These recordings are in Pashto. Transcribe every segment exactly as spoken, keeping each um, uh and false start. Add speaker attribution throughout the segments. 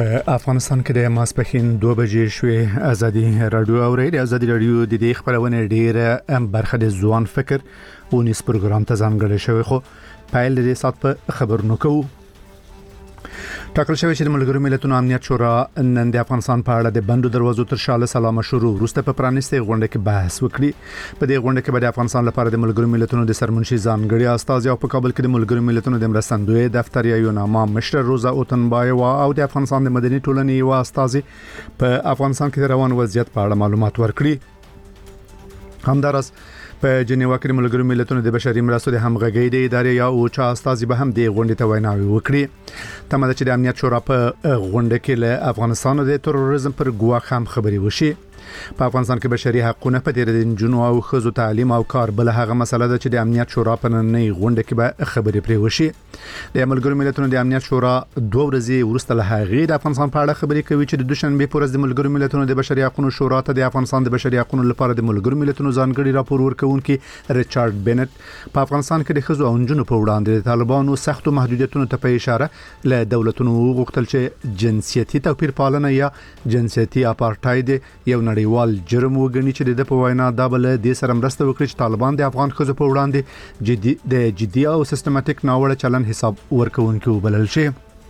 Speaker 1: په افغانستان کې د ماسپښین دوه بجې شوې. ازادي رادیو او ریډیو ازادي رادیو د دې خبرونه ډیره برخه د ځوان فکر او نیس پروګرام ته ځانګړی شوی، خو پایل د سات په خبرونو کوو. ټاکل شوی چې د ملګرو ملتونو امنیت شورا نن د افغانستان په اړه د بندو دروازو تر شا له سلام شروع وروسته په پرانیستي غونډه کې بحث وکړي. په دې غونډه کې به د افغانستان لپاره د ملګرو ملتونو د سرمنشي ځانګړي استازي او په کابل کې د ملګرو ملتونو د مرستندوی دفتر یا یوناما مشر روزا اوتنبایوا او د افغانستان د مدني ټولنې یو استازي په افغانستان کې د روان وضعیت په اړه معلومات ورکړي. همدارس په جنیوا کې د ملګرو ملتونو د بشري مرستو د همغږۍ د ادارې یا اوچا استازي به هم د غونډې ته ویناوي وکړي. تمه ده چې د امنیت شورا په غونډه کې له افغانستان د تروریزم پر ګواښ هم خبري وشي. په افغانستان کې بشري حقوقونه په ډېر د جنونو او خزو تعلیم او کار بل هغه مسله ده چې د امنیت شورا په نننۍ غونډه کې به خبري پرې وشي. د ملګرو ملتونو د امنیت شورا دوه ورځې وروسته له هغې د افغانستان په اړه خبري کوي چې د دوشنبه پر ورځ د ملګرو ملتونو د بشري حقوقو شورا ته د افغانستان د بشري حقوقو لپاره د ملګرو ملتونو ځانګړي راپور ورکونکي ریچارډ بنت په افغانستان کې د خزو او جنونو په وړاندې د طالبانو سختو محدودیتونو ته په اشاره له دولتونو غوښتل چې جنسيتي توپیر پالنه یا جنسيتي اپارټاید یو نړیوال جرم وګڼي چې د په وینا دا بل د سره مرسته وکړي چې طالبان د افغان خزو په وړاندې جدي د جدي او سیستماتیک ناوړه چلن حساب ورکوونکي وبلل شي.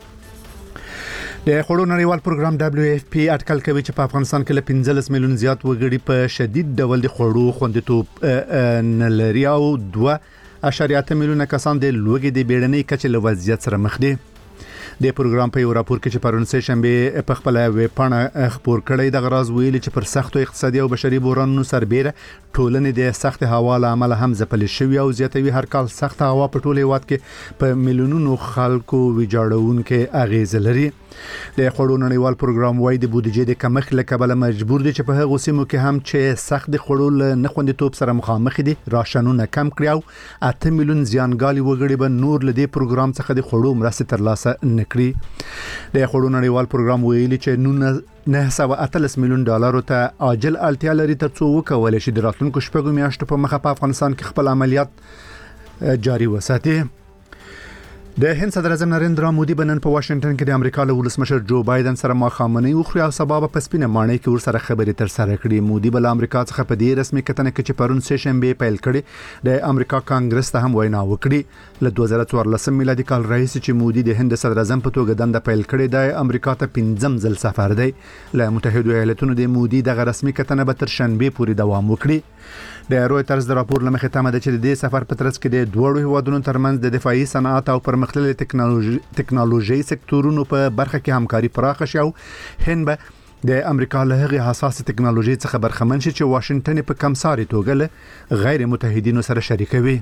Speaker 1: د خړو نړیوال پروګرام دبليو اف پی اټکل کوي چې په افغانستان کې له پنځلس میلیون زیات وګړي په شدید ډول د خړو خوندیتوب نه لري او دوه اشاریه اته میلیونه کسان د لوګي د بیړنۍ کچې له وضعیت سره مخ دي. د پروګرام په یو راپور کې چې پرون سه شنبه په خپل ویب پاڼه خبر کړی د غراض ویلي چې پر سختو اقتصادي او بشري بحرانونو سربېره ټولنې د سخت هوا له امله هم ځپل شوی او زیاتوي هر کال سخت هوا په ټوله هیواد کې په میلیونونو خلکو ویجاړونکې اغیز لري. د خړو نړیوال پروګرام وايي د بودیجې د کمښت له کبله مجبور دي چې په هغه سیمو کې هم چې سخت د خړو نه خوندیتوب سره مخامخ دي راشنونه کم کړي او اته میلیون زیانګالي وګړي به نور له دې پروګرام څخه د خړو مرستې ترلاسه نکړي. د خړو نړیوال پروګرام ویلي چې نو نه سوه اتلس میلیون ډالر ته عاجل اړتیا لري ترڅو وکولای شي د راتلونکو شپږو میاشتو په مخه په افغانستان کې خپل عملیات جاري وساتي. د هند صدر اعظم نریندرا مودي بنن په واشنگټن کې د امریکا له ولسمشر جو بایدن سره مخامخ وخوري او سبب په سپینه مانۍ کې ور سره خبرې تر سره کړې. مودي بل امریکا څخه په دې رسمي کتنه کې چې پرون سه شنبه پیل کړي د امریکا کانګرس ته هم وینا وکړي. له دوه زره څوارلسم میلادي کال راهیسې چې مودي د هند صدر اعظم په توګه دنده پیل کړي د امریکا ته پنځم ځل سفر دی. له متحده ایالاتونو د مودي دغه رسمي کتنه به تر شنبه پورې دوام وکړي. د رويټرز د راپور لمخې تمه ده چې د دې سفر په ترڅ کې د دوه هیوادونو ترمنځ د دفاعي صنعت او پرمختللي ټکنالوژي ټکنالوژي سکتورونو په برخه کې همکاري پراخه شي او هند به د امریکا له هغه حساس ټکنالوژي څخه برخمن شي چې واشنگټن په کمساري توګه له غیر متحدینو سره شریکوي.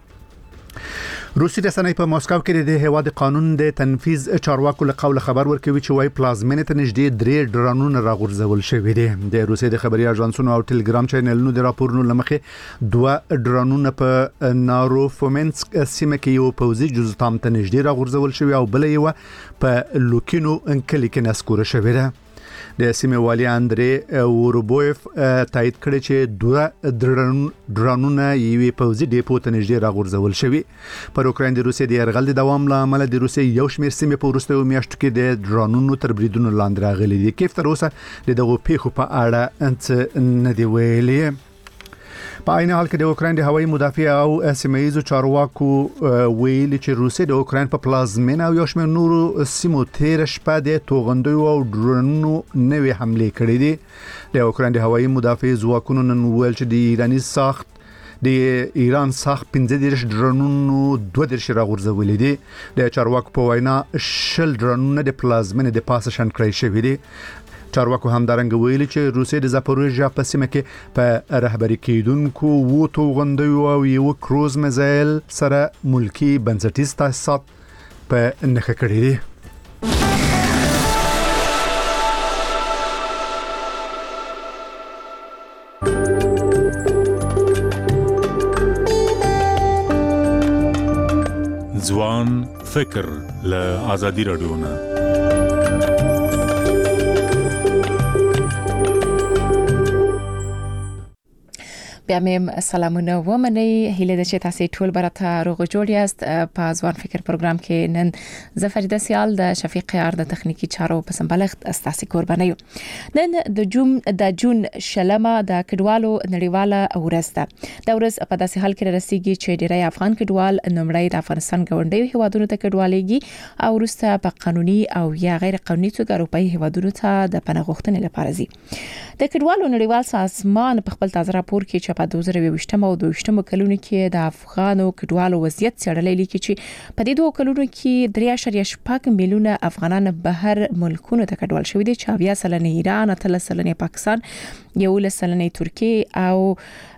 Speaker 1: روسي رسنۍ په ماسکو کې د هیواد قانون د تنفيذ چارواکو له قوله خبر ورکوي چې وايي پلازمینه ته نږدې درې ډرونونه راغورځول شوي دي. د روسي د خبري اژانسونو او ټلګرام چینلونو د راپورونو لمخې دوه ډرونونه په ناروفومنسک سیمه کې یو پوزي جزتام ته نږدې راغورځول شوي او بل یو په لوکینو انکلی کې نسکور شوی دی. د سیمه والی اندري وروبويف تایید کړی چې دوه ډرونونه یوې پوزي ډیپو ته نږدې راغورځول شوي. پر اوکراین د روسیې د يرغل د دوام لامل د روسیې یو شمېر سیمې په وروستیو میاشتو کې د ډرونونو تر بریدونو لاندې راغلي دي. کیف تر اوسه د دغه پیښو په اړه انت نه دی ویلي. په عین حال کې د اوکراین د هوایي مدافع او سیمه‌ایزو چارواکو ویلي چې روسیه د اوکراین په پلازمینه او یو شمېر نورو سیمو تیر شپه د توغندیو او ډرونونو نوې حمله کړې دي. د اوکراین د هوایي مدافع ځواکونو نن ویل چې د ایرانی ساخت د ایران ساخت پنځه دیرش ډرونونو دوه دیرش راغورځولې دي. د چارواکو په وینا شل ډرونونه د پلازمینه د پاسه شن کړی شوی دي. چارواکو همدارنګ ویلي چې روسیه د زاپوروژیا په سیمه کې په رهبری کېدونکو وو توغندیو او یو کروز میزایل سره ملکی بنسټیز تاسیسات په نخښه کړی دي.
Speaker 2: ځوان فکر له آزادي رادیو نه
Speaker 3: بیا مې سلامونه ومنئ. هیله ده چې تاسو ټول برته روغ جوړ یاست. په ځوان فکر پروګرام کې نن زفریده سیال د شفیق یار د تخنیکی چارو په سمبلغت استاسي قرباني. نن د جون د جون شلمه د کډوالو نړیواله ورځ ده. د ورځ په داسې حال کې رسیدي چې ډیری افغان کډوال نومړی د افغانستان ګاونډي هیوادونو ته کډوالېږي او وروسته په قانوني او یا غیر قانوني توګه اروپאי هیوادونو ته د پناه غوښتنې لپاره ځي. د کډوالو نړیوال سازمان په خپل تازه راپور کې چې په دوه زره یوویشت او دوه ویشت کلونو کې د افغانو کډوالو وضعیت څېړلې لیکي چې په دې دوه کلونو کې درې اعشاریه شپږ میلیونه افغانان بهر ملکونو ته کډوال شوي دي، چې اویا سلنه ایران، اتلس سلنه پاکستان، یولس سلنه ترکیه او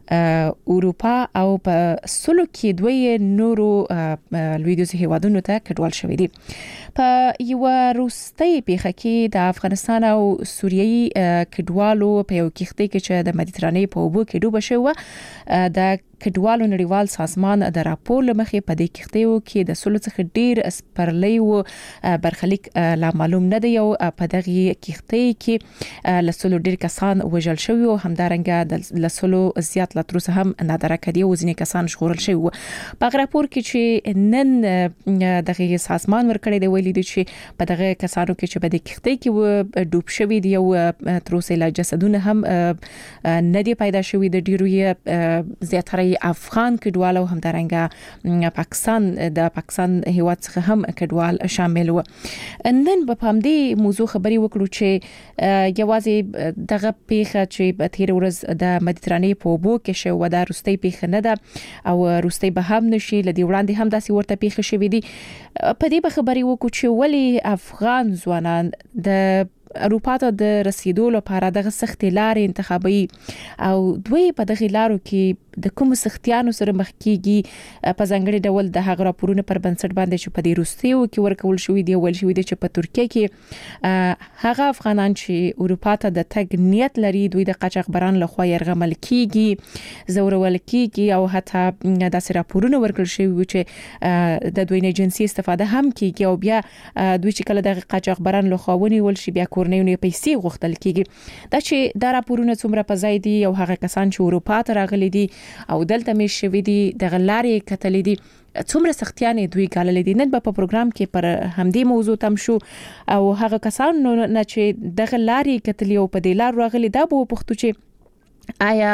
Speaker 3: اروپا او په سلو کې دوی نورو لویدیز هیوادونو ته کډوال شوي دي. په یو روستۍ پیښه کې د افغانستان او سوریې کډوالو په یو کښتۍ کې چې د مدیترانې په اوبو کې ډوبه شوه، د کډوالو نړیوال سازمان د راپور لمخې په دې کښتیو کې د سلو څخه ډیر سپرلی او برخلیک لا معلوم نه دی. او په دغه کښتۍ کې لسلو ډیر کسان وژل شوي او همدارنګه د لسلو زیات لا تر اوسه هم نادره کړي او ځینې کسان ژغورل شوي. په راپور کې چې نن دغه سازمان ورکړی دی ویلي دي چې په دغه کسانو کې چې په دې کښتۍ کې ډوب شوي دي او تر اوسه لا جسدونه هم نه دي پیدا شوي. د ډیرو زیاتره افغان کډوال او همدارنګه پاکستان د پاکستان هیواد څخه هم کډوال شامل و. نن په همدې موضوع خبري وکړو چې یوازې دغه پیښه چې په تیر ورځ د مدیترانې په اوبو کې شو د روستۍ پیښه نه ده او روستۍ به هم نشي، لدی وړاندې هم داسې ورته پیښه شوې دي. په دې به خبري وکړو چې ولی افغان ځوانان د اروپا ته د رسیدو لپاره دغه سخت لارې انتخابي او دوی په دغه لارو کې د کوم سختیانو سره مخ کیږي. په ځانګړي ډول د هغه راپورونو پر بنسټ باندې چې په دې روسیو کې ورکول شوې دي ول شوې دي چې په ترکیه کې هغه افغانان چې اروپا ته د تګ نیت لري دوی د قاچاقبران لخوا يرغمل کیږي، زورول کیږي او حتی داسې راپورونه ورکول شوي چې د دوی نه جنسي استفاده هم کیږي او بیا دوی چې کله د قاچاقبران لخوا ونیول شي بیا کورنیونه پیسې غوښتل کیږي. دا چې دا راپورونه څومره په ځای دي او هغه کسان چې اروپا ته راغلي دي او دلته مې شوي دي د غلارې کتلې دي څومره سختیانې دوی ګاللې دي. نن په پروګرام کې پر همدې موضوع تم شو او هغه کسان نه چې د غلارې کتلې او په دې لار راغلي دا به پښتو چې آیا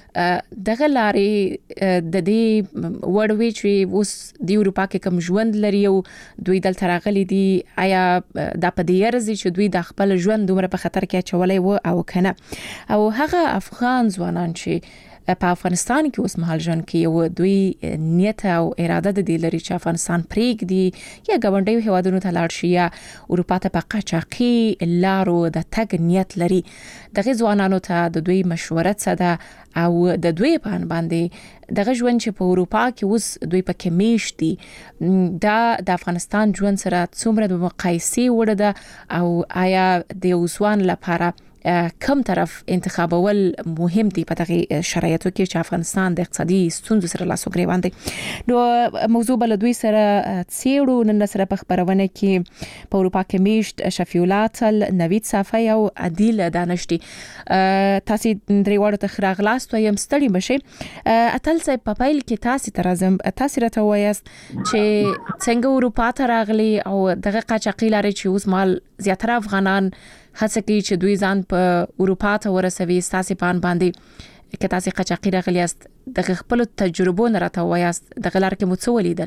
Speaker 3: دغه لارې د دې وړوي چې اوس د اروپا کې کوم ژوند لري او دوی دلته راغلي دي، آیا دا په دې ارزي چې دوی د خپل ژوند دومره په خطر کې اچولای و او کنه. او هغه افغان ځوانان چې په افغانستان کې اوس مهال ژوند کوي او دوی نیت او اراده د دې لري چې افغانستان پرېږدي یا ګاونډي هیوادونو ته لاړ شي یا اروپا ته په قاچاقي لارو د تګ نیت لري، دغه ځوانانو ته د دوی مشوره څه ده او د دوی په باندې دغه ژوند چې په اروپا کې اوس دوی پکې میشت دي دا د افغانستان ژوند سره څومره د مقایسې وړ ده او آیا د اوسوان لپاره کم طرف انتخابول مهم دي په دغه شرایطو کې چې افغانستان د اقتصادي ستونزو سره لاس او ګریوان دي. نو موضوع بل دوی سره څېړو نن سره په خبرونه کې په اروپا کې میشت شفیولات نوید صافی او عادل دانشتي. تاسو درې وړو ته خراغلاست وایم ستړي بشي. اتل صاحب په پایل کې تاسو ترازم تاسو راته وایست چې څنګه اروپا ته راغلي او دغه قاچاقي لارې چې اوس مال زیاتره افغانان هڅه کوي چې دوی ځان په اروپا ته ورسوي. تاسو په ان باندې کې تاسو قاچاقي راغلی است د خپل تجربو نه راته وایست دغه لار کې مو څه ولیدل؟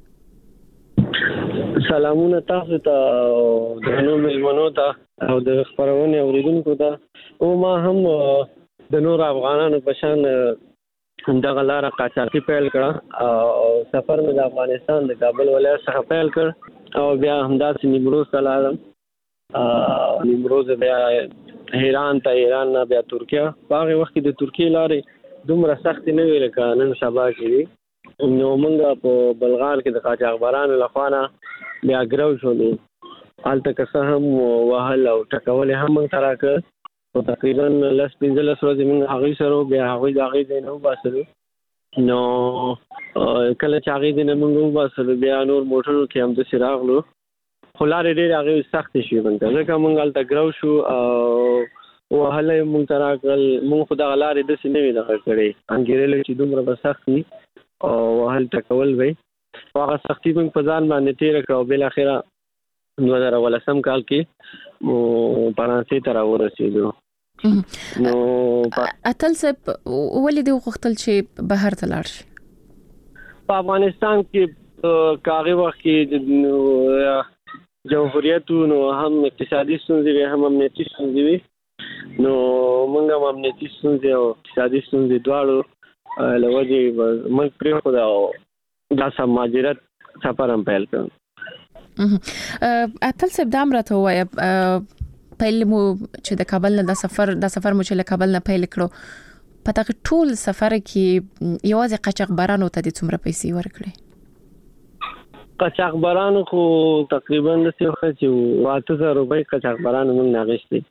Speaker 4: سلامونه تاسو ته د نو ملمنو ته او د خبرونه اوریدونکو ته. او ما هم د نور افغانانو په شان دغه لار قاچاقي پیل کړه او سفر مې د افغانستان د کابل ولایت څخه پیل کړ او بیا همداسې نیمروز ته لاړم. نیمروز بیا ایران ته، ایران نه بیا ترکیه. په هغه وخت کې د ترکیه لارې دومره سخت نه ویل کړه نن سبا کې. نو موږ په بلغار کې د قاچاقبرانو لخوا نه بیا ګرو شولو. هلته که څه هم وهل او ټکول هم موږ سره کړ. په تقریبا لس پنځلس ورځې موږ هغوی سره بیا هغوی د هغې ځای نه وباسلو. نو کله چې هغې ځای نه موږ وباسلو بیا نور موټرو کې همداسې راغلو. خو لارې ډېرې هغې سختې شوې موږ ته ځکه موږ هلته ګرو شو او وهله مونږ تراکل مونږ خدای غلارې د سینې دغه کړي انګیرل چې دومره بسختی او وهل تکول وي هغه سختي مونږ په ځان باندې تیر کړو بل اخره دوه هزار ولسم کال کې مو فرانسې ته راورسېدو. نو
Speaker 3: اتل سب ولې دی وختل چې بهر ته لاړ شي
Speaker 4: په افغانستان کې کاغه وخت کې جمهوریت نو هم اقتصادي ستونزې هم امنیتي ستونزې وي نو موږ هم امنیتي ستونزې او اقتصادي ستونزې دواړو لوجه موږ پرې خو دا د سماجرت سفر هم پیل کړ.
Speaker 3: اتل سب د امرته وای پیل مو چې د کابل نه د سفر د سفر مو چې له کابل نه پیل کړو په تاسو ټول سفر کې یوازې قاچاقبرانو ته د څومره پیسې ورکړي؟
Speaker 4: قاچاقبرانو خو تقریبا د څه وخت چې واته زره روپۍ قاچاقبرانو موږ ناغشتي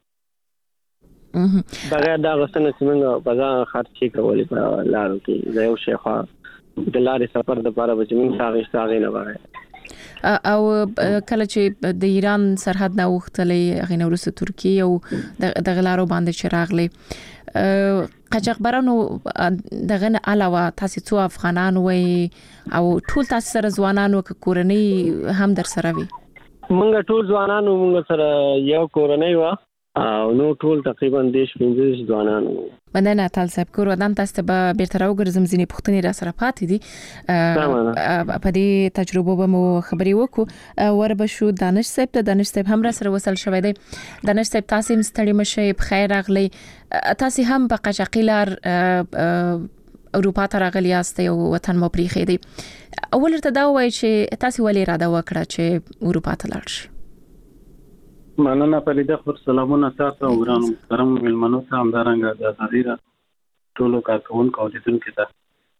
Speaker 4: بغیر دا غوښتنه چې موږ په ځان خرچې کولې په لارو کې د یو شیخه د لارې سفر د لپاره به موږ ساغښت هغه نه وره
Speaker 3: او کله چې د ایران سرحد نه وختلې غینه ورسته ترکیه او د غلارو باندې چراغلې قاچاقبرانو دغه نه علاوه تاسو څو افغانان وای او ټول تاسو سره ځوانانو ک کورنۍ هم در سره وي
Speaker 4: موږ ټول ځوانانو موږ سره یو کورنۍ و او نو ټول تقریبا دیش پنځه ځوانانو
Speaker 3: مننه اتل صاحب کور ودان تاسو به بیرته راوګرځم ځینې پوښتنې را سره پاتې دي په دې تجربه به مو خبري وکړو وربه شو دانش صاحب ته دانش صاحب هم را سره وصل شوی دی دانش صاحب تاسو هم ستړي مشه بخیر راغلی تاسو هم په قاچاقي لار اروپا ته راغلی یاست او وطن مو پریخي دی اول ته دا وایي چې تاسو ولې را دا وکړه چې اروپا ته لاړ شئ
Speaker 5: مننه پرېده خو سلامونه تاسو او ګرانو محترم ملمنو ته همدارنګه د ازادي ټولو کارکونکو او لیدونکو ته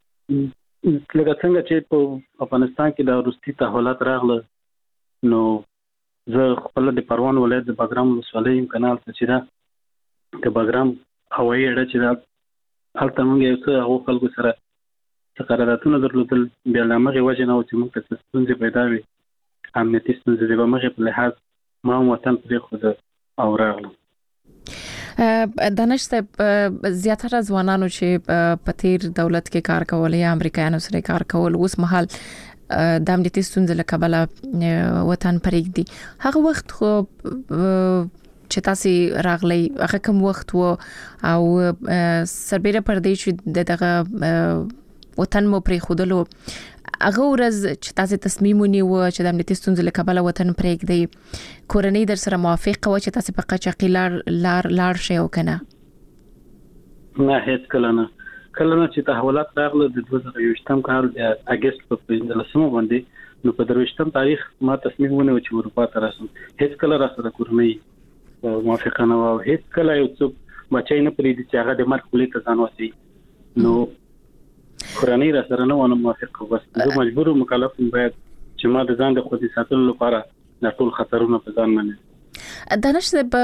Speaker 5: لکه څنګه چې په افغانستان کې د روسي تحولات راغله نو زه خپل د پروان ولایت د بګرام ولسوالۍ کانال ته چې دا د بګرام هوایي اډه چې دا هلته موږ یو څه هغو خلکو سره څه قراردادونه درلودل بیا له همغې وجې نه و چې موږ ته څه ستونزې پیدا وي امنیتي ستونزې د همغې په لحاظ ما وطن پرېښود او راغلم.
Speaker 3: دانش صاحب زیاتره ځوانانو چې په تیر دولت کې کار کول یا امریکایانو سره کار کول اوس مهال د امنیتي ستونزې له کبله وطن پرېږدي هغه وخت خو چې تاسو راغلی هغه کوم وخت وو او سربېره پر دې چې دغه وطن مو پرېښودلو هغه ورځ چې تاسو تصمیم ونیو چې د امنیتي ستونزې له کبله وطن پرېږدئ کورنۍ در سره موافق و چې تاسو په قاچاقي لار لار لاړ شئ او کنه
Speaker 5: نه هیڅ کله نه کله نه چې تحولات راغله د دوه زره یوویشتم کال د اگست په پنځلسمه باندې نو په درویشتم تاریخ ما تصمیم ونیو چې اروپا ته راشم هیڅ کله را سره کورنۍ موافقه نه و هیڅ کله یو څوک بچی نه پرېږدي چې هغه د مرګ خولې ته ځان وسي نو کورنۍ را سره نه ونه موافق بس زه مجبور مکلف باید چې ما د ځان د خودي ساتلو لپاره د ټول خطرونو په ځان منل
Speaker 3: دانش صاحب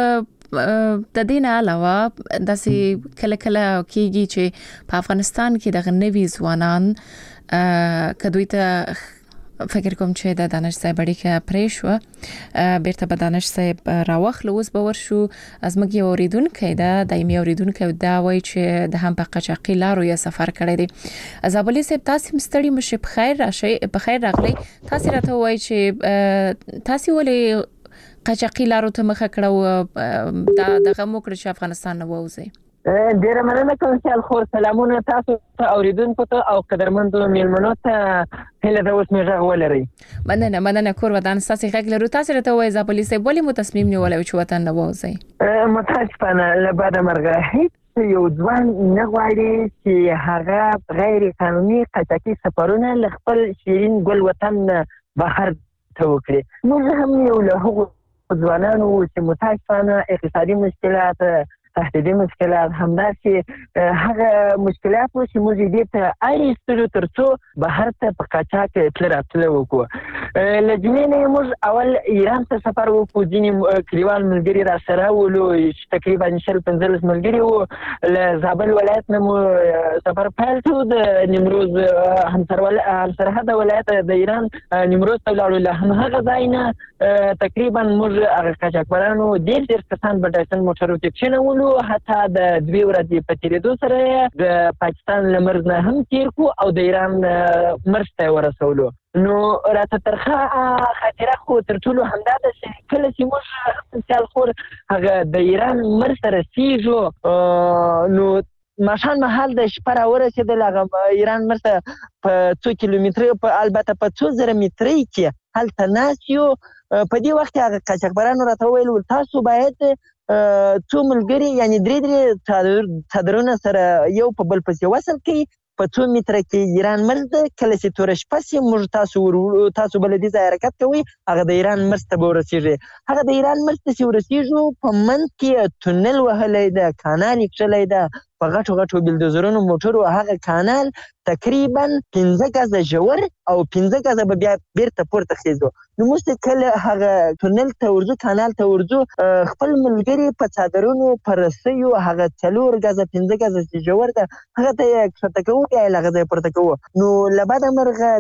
Speaker 3: د دې نه علاوه داسې کله کله کېږي چې په افغانستان کې د نوي ځوانان کدوې ته فکر کوم چې د دانش صاحب اړیکه پرې شو بیرته به دانش صاحب راوخل اوس به ورشو از مګي اوریدونکو دا دایمي اوریدونکو دا وایي چې د هم په قاچاقي لارو یا سفر کړی دی زابلی صاحب تاسو مستړي مشه په خیر راشي په خیر راغلی تاسو راته وایي چې تاسو ولې قاچاقي لارو ته مخه کړو دا دغه مو کړ چې افغانستان نه ووځي
Speaker 6: ډیره مننه کوم چې خو سلامونه تاسو ته اوریدونکو ته او قدرمنو میلمنو ته هله د اوس میغه ولري
Speaker 3: مننه مننه کور ودان تاسو غږ لرو تاسو ته وای زابلی صاحب ولې مو تصمیم نیولای چې وطن نه وځي
Speaker 6: متاسفانه له بعد مرګه هیڅ یو ځوان نه غواړي چې هغه غیر قانوني قاچاقي سفرونه له خپل شیرین ګل وطن بهر ته وکړي موږ هم یو له هغو ځوانانو چې متاسفانه اقتصادي مشکلات تهدیدي مشکلات همداسې هغه مشکلات چې موږ دې ته اړ ایستلو ترڅو بهر ته په قاچاق تل راتلو وکړو لجنې نه موږ اول ایران ته سفر وکړو، ځینې کلیوال ملګري را سره ولو، تقریبا شل پنځلس ملګري وو. له زابل ولایت نه مو سفر پیل کړو، د نیمروز همسرحد ولایت د ایران نیمروز ته ولاړو. له همهغه ځای نه تقریبا موږ هغه قاچاقبرانو ډېر ډېر کسان په ډایسن موټرو کې کېنولو، حتی د دوې ورځې په تېرېدو سره د پاکستان له مرز نه هم تېر کړو او د ایران مرز ته یې ورسولو. نو راته ترخه خاطره خو تر ټولو همدا ده چې کله چې موږ سیال خور هغه د ایران مرز ته رسېږو نو ماښام مهال د شپه راورسېدل، هغه ایران مرز ته په څو کیلومترۍ په البته په څو زره مترۍ کې هلته ناست یو. په دې وخت کې هغه قاچاقبرانو راته وویل تاسو باید څو ملګري یعنې درې درې څادرونه سره یو په بل پسې وصل کړئ، په څو متره کې ایران مرز ده، کله چې توره شپه شي موږ تاسو تاسو به له دې ځایه حرکت کوئ، هغه د ایران مرز ته به ورسېږي. هغه د ایران مرز ته چې ورسېږو په منځ کې تونل وهلی ده، کانال یې کښلی ده په غټو غټو بلدوزرونو موټرو. هغه کانال تقریبا پنځه ګزه ژور او پنځه ګزه به بیا بیرته پورته خیزو. نو موږ چې کله هغه تونل ته ورځو، کانال ته ورځو، خپل ملګري په څادرونو په رسیو هغه څلور ګزه پنځه ګزه چې ژور ده هغه ته یې کښته کوو، بیا یې له هغه ځایه پورته کوو. نو له بده مرغه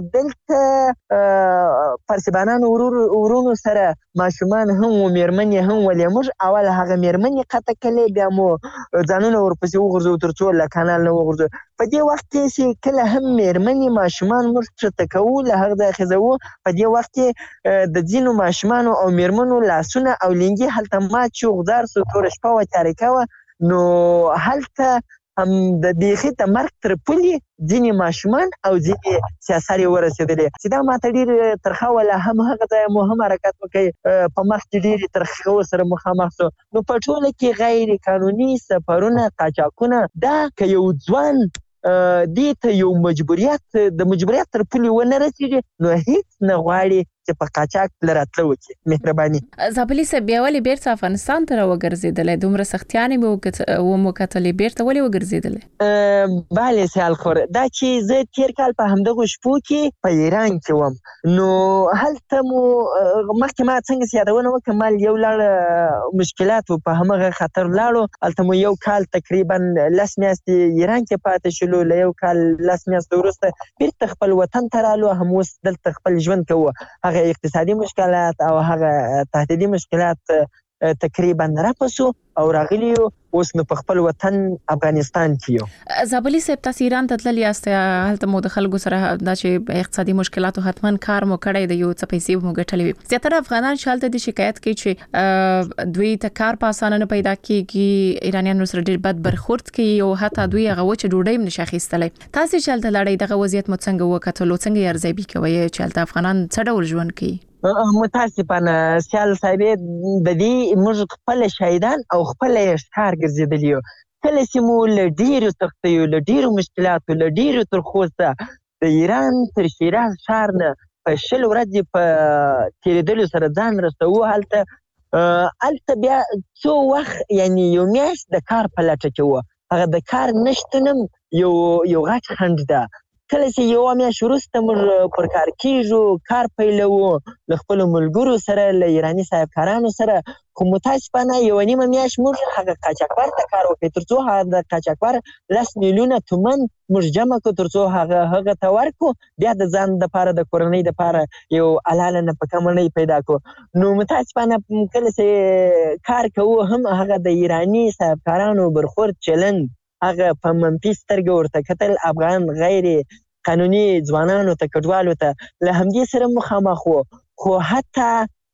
Speaker 6: دلته پرسبانانو ورونو سره ماشومان هم و، مېرمنې هم ولې. موږ اول هغه مېرمنې قطع کړلې، بیا مو ځانونه ورپسې وغورځو تر څو له کانال نه وغورځو. په دې وخت کې چې کله هم مېرمنې ماشومان موږ کښته کوو، له هغه ځایه خیزوو، په دې وخت کې د ځینو ماشومانو او مېرمنو لاسونه او لنګې هلته مات شو، غدار سو، توره شپه وه، تاریکه وه. نو هلته هم د بیخي د مرګ تر پولې ځینې ماشومان او ځینې سیاسر یې ورسېدلې، چې دا ماته ډېر ترخه وله. هم هغه ځای مو هم حرکت وکړئ، په مخ کې ډېرې ترخه سره مخامخ سو. نو په ټوله کې غیر قانوني سفرونه، قاچاقونه، دا که یو ځوان دې ته یو مجبوریت د مجبوریت تر پولې ونه رسېږي نو هېڅ نه غواړي چې په قاچاق له راتله وکړي. مهرباني.
Speaker 3: زابلي صاحب بیا ولې بیرته افغانستان ته راوګرځېدلی؟ دومره سختیانې مې ومو کتلې، بیرته ولې وګرځېدلی؟
Speaker 6: بله سیال خور، دا چې زه تېر کال په همدغو شپو کې په ایران کې وم، نو هلته مو مخکې ما څنګه چې یادونه وکړم ما یو لړ مشکلات و، په همغه خطر ولاړو. هلته مو یو کال تقریبا لس میاشتې ایران کې پاتې شولو، له یو کال لس میاشتې وروسته بیرته خپل وطن ته رالو، هم اوس دلته خپل ژوند کوو. هغه اقتصادي مشکلات او هغه تهدیدي مشکلات تقریبا رفع شو او راغلی یو، اوس نو په خپل وطن افغانستان کې یو.
Speaker 3: زابلي صاحب تاسو ایران ته تللی یاست، هلته مو د خلکو سره دا چې اقتصادي مشکلاتو حتما کار مو کړی دی، یو څه پیسې مو ګټلې وي. زیاتره افغانان چې هلته دي شکایت کوي چې دوی ته کار په اسانه نه پیدا کېږي، ایرانیانو سره ډېر بد برخورد کوي او حتی دوی هغه وچه ډوډۍ هم نشي اخیستلی. تاسو چې هلته لاړئ دغه وضعیت مو څنګه وکتلو؟ څنګه یې ارزیابي کوئ چې هلته افغانان څه ډول ژوند کوي؟
Speaker 6: متاسفانه سیال صاحبې، د دې موږ خپل شهیدان او خپل یې ښکار ګرځېدلي یو. کله چې مو له ډېرو سختیو، له ډېرو مشکلاتو، له ډېرو ترخو څخه د ایران تر شیراز ښار نه په شل ورځې په تېرېدلو سره ځان رسوو، هلته هلته بیا څو وخت یعنې یو میاشت د کار په لټه کې وه. هغه د کار نشتون هم یو یو غټ خنډ ده. کله چې یوه میاشت وروسته موږ پر کار کېږو، کار پیلوو له خپلو ملګرو سره، له ایراني صاحبکارانو سره، خو متاسفانه یوه نیمه میاشت موږ هغه قاچاقبر ته کار وکړو، تر څو هغه د قاچاقبر لس میلیونه تومن موږ جمع کړو، تر څو هغه هغه ته ورکړو، بیا د ځان دپاره د کورنۍ دپاره یو حلاله نفقه مړۍ پیدا کړو. نو متاسفانه کله چې کار کوو هم هغه د ایراني صاحبکارانو برخورد چلند هغه په منفي سترګه ورته کتل، افغان غیر قانوني ځوانانو ته، کډوالو ته له همدې سره مخامخ وو. خو حتی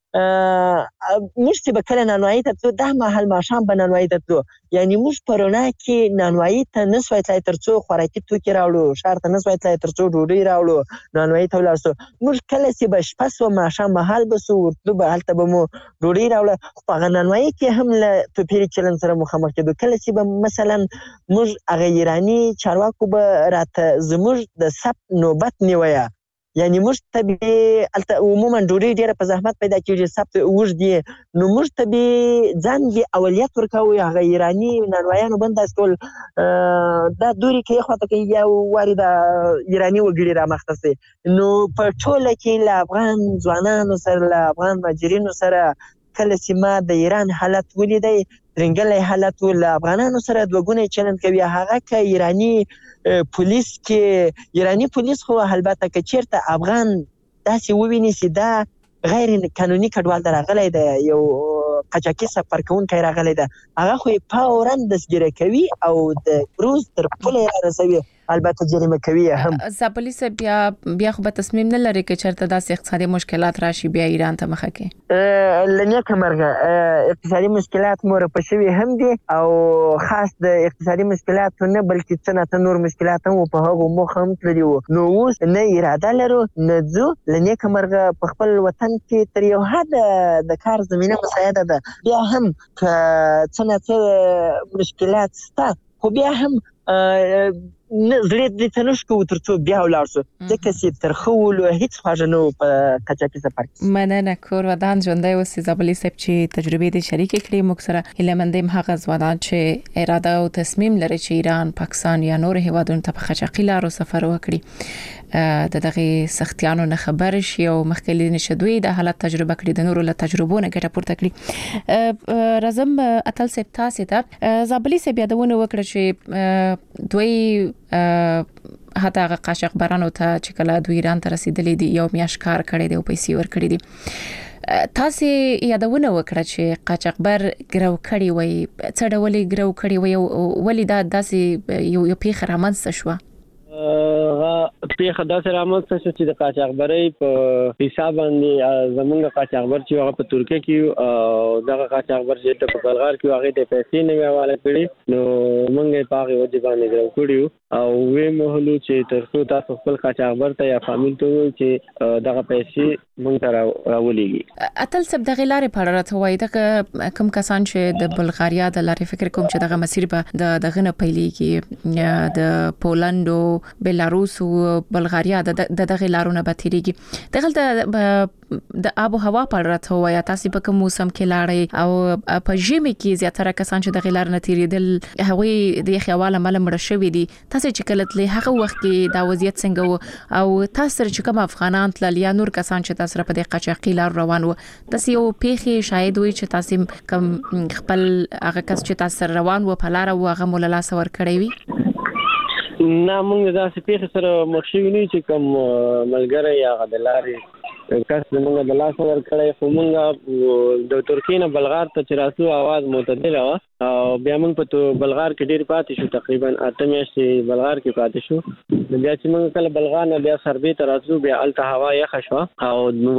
Speaker 6: موږ چې به کله نانوایي ته تلو، دا مهال ماښام به نانوایي ته تلو، یعنې موږ په رڼا کې نانوایي ته نه سوای تللی تر څو خوراکي توکي راوړو، ښار ته نه سوای تللی تر څو ډوډۍ راوړو، نانوایي ته ولاړ سو. موږ کله چې به شپه سوه، ماښام مهال به سو، ورتلو به هلته به مو ډوډۍ راوړه، خو په هغه نانوایي کې هم له توپیري چلند سره مخامخ کېدو. کله چې به مثلا موږ هغه ایراني چارواکو به راته زموږ د ثبت نوبت نیویه، یعنی موږ ته به الته عموما ډوډۍ ډیره په زحمت پیدا کیږي، سخت اوږد دي، نو موږ ته به ځان به اولویت ورکوو هغه ایراني نانوایانو بنداز کول دا دوری کې خواته کوي یا واري د ایراني وګړي رامخته سي. نو په ټوله کې له افغان ځوانانو سره له افغان مهاجرینو سره کله چې ما د ایران حالت ولیدی درنګلی حالت و، له افغانانو سره دوه ګونی چلند کوي. هغه که ایراني پولیس کې ایراني پولیس خو البته که چیرته افغان داسې وویني چې دا غیر قانوني کډوال در راغلی دی، یو قاچاقي سفر کوونکی راغلی دی، هغه خو یې فورا دستګیره کوي او د کروز تر پوله یې رسوي، البته جریمه کوي هم.
Speaker 3: زابلي صاحب بیا بیا خو به تصمیم نه لري که چېرته داسې اقتصادي مشکلات راشي بیا ایران ته مخه کړي؟
Speaker 6: له نیکه مرغه اقتصادي مشکلات مو رپه شوي هم دي او خاص د اقتصادي مشکلاتو نه بلکې څه نه څه نور مشکلات هم په هغو موخه هم تللي وو. نو اوس نه اراده لرو نه ځو، له نیکه مرغه په خپل وطن کې تر یو حده د کار زمینه مساعده ده، بیا هم که څه نه څه مشکلات شته خو بیا هم زړه دې ته نشو کوو تر څو بیا ولاړ شو، ځکه چې تر ښه ولو هېڅ خواږه نه وو په قاچاقي سفر کې.
Speaker 3: مننه. کور ودان ژوندی اوسې زابلي صاحب چې تجربې دې شریکې کړې موږ سره. هیله مند یم هغه ځوانان چې اراده او تصمیم لري چې ایران، پاکستان یا نور هیوادونو ته په قاچاقي لارو سفر وکړي د دغه سختیانو نه خبر شي او مخکې نشه دوی د حالت تجربه کړي، د نورو له تجربو نه ګټه پورته کړي. راځم اتل صاحب تاسو ته. زابلي صاحب یادونه وکړه چې دوی حتی هغه قاچاقبرانو ته چې کله دوی ایران ته رسیدلي دي یو میاشت کار کړی دی او پیسې ورکړي دي. تاسو یادونه وکړه چې قاچاقبر ګرو کړي وي، څه ډول ګرو کړي وي او ولې دا داسې یو یو پیښه رامنځته شوه؟
Speaker 4: پیښه داسې رامنځته شوه چې د قاچاقبرۍ په حساب باندې زمونږ قاچاقبر چې هغه په ترکیه کې او دغه قاچاقبر چې په بلغار کې هغه ته پیسې نه حواله کړي، نو موږ یې په هغه وجه باندې ګرو کړیو او وې مهلو چې تر څو تاسو خپل قاچاقبر ته یا فامیل ته وایي چې دغه پیسې موږ ته راولېږي.
Speaker 3: اتل صاحب دغه لارې په اړه راته وایي، دغه کوم کسان چې د بلغاریا د لارې فکر کوم چې دغه مسیر به د دغه نه پیلېږي، د پولند او بلاروس او بلغاریا د دغه لارونه به تیریږي، دغه د آب او هوا په اړه راته وایي تاسو په کوم موسم کې لاړئ او په ژمي کې زیاتره کسان چې دغه لار نه تیریدل هغوی د یخ حواله مل مړ شوي دي، تاسو چې کله تللی هغه وخت کې دا وضعیت څنګه و او تاسو چې کوم افغانان تلل یا نور کسان چې تاسو په دې قاچاقي لار روان وو، تاسو یو پیښه شاید وي چې تاسو کوم خپل هغه کس چې تاسو روان وو په لار او هغه مول لاس ور کړی وي؟
Speaker 4: نه، موږ داسې پیښه سره مخ شوي نه چې کوم ملګری یا هغه د لارې کس زموږ د لاس ور کړی، خو موږ د ترکیې نه بلغار ته چې راتلو اواز معتدله وه او بیا موږ په بلغار کې ډېر پاتې شو، تقریبا اته میاشتې بلغار کې پاتې شو. بیا چې موږ کله بلغار نه بیا سربې ته راتلو بیا هلته هوا یخه شوه او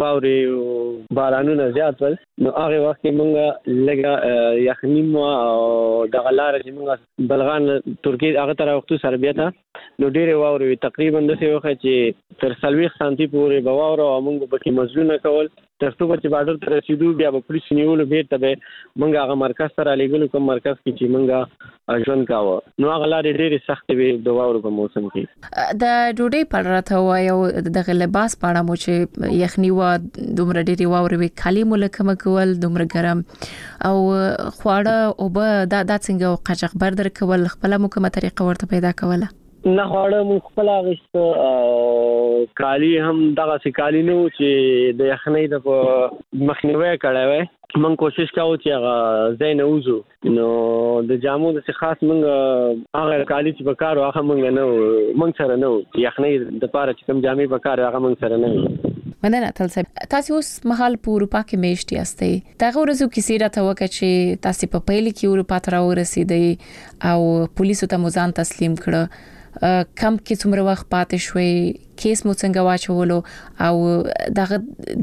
Speaker 4: واورې بارانونه زیات ول، نو هغې وخت کې موږ لږه یخني وه او دغه لاره چې موږ بلغار نه ترکیې هغه ته راوختو سربې ته، نو ډېرې واورې وې، تقریبا داسې وخت چې تر څلوېښت سانتي پورې به واوره او موږ پکې مزلونه کول تر څو چې بارډر ته رسیدو بیا به پولیس نیولو بیرته به موږ هغه مرکز ته رالېږلو، کوم مرکز کې چې موږ ژوند کاوه، نو هغه لارې ډېرې سختې وې د واورو په موسم کې.
Speaker 3: د ډوډۍ په اړه راته ووایه او دغه لباس په اړه مو چې یخني وه، دومره ډېرې واورې وې، کالي مو له کومه کول دومره ګرم او خواړه اوبه دا دا څنګه قاچاقبر درکول، خپله مو کومه طریقه ورته پیدا کوله؟
Speaker 4: نه، خواړه مو خپل اخیسته او کالي هم دغسې کالي نه و چې د یخنۍ د مخنیوی کړی وی. موږ کوشش کوو چې هغه ځای نه وځو، نو د جامو داسې خاص موږ هغه کالي چې په کار و هغه موږ نه و موږ سره نه و، یخنۍ دپاره چې کوم جامې په کار و هغه موږ سره نه وي.
Speaker 3: مننه اتل صاحب. تاسو اوس مهال په اروپا کې میشت یاستئ، دغه ورځو کیسې راته وکړه چې تاسو په پیل کې اروپا ته راورسېدئ او پولیسو ته مو ځان تسلیم کړه، کم کې څومره وخت پاتې شوي، کیس مو څنګه واچولو او دغه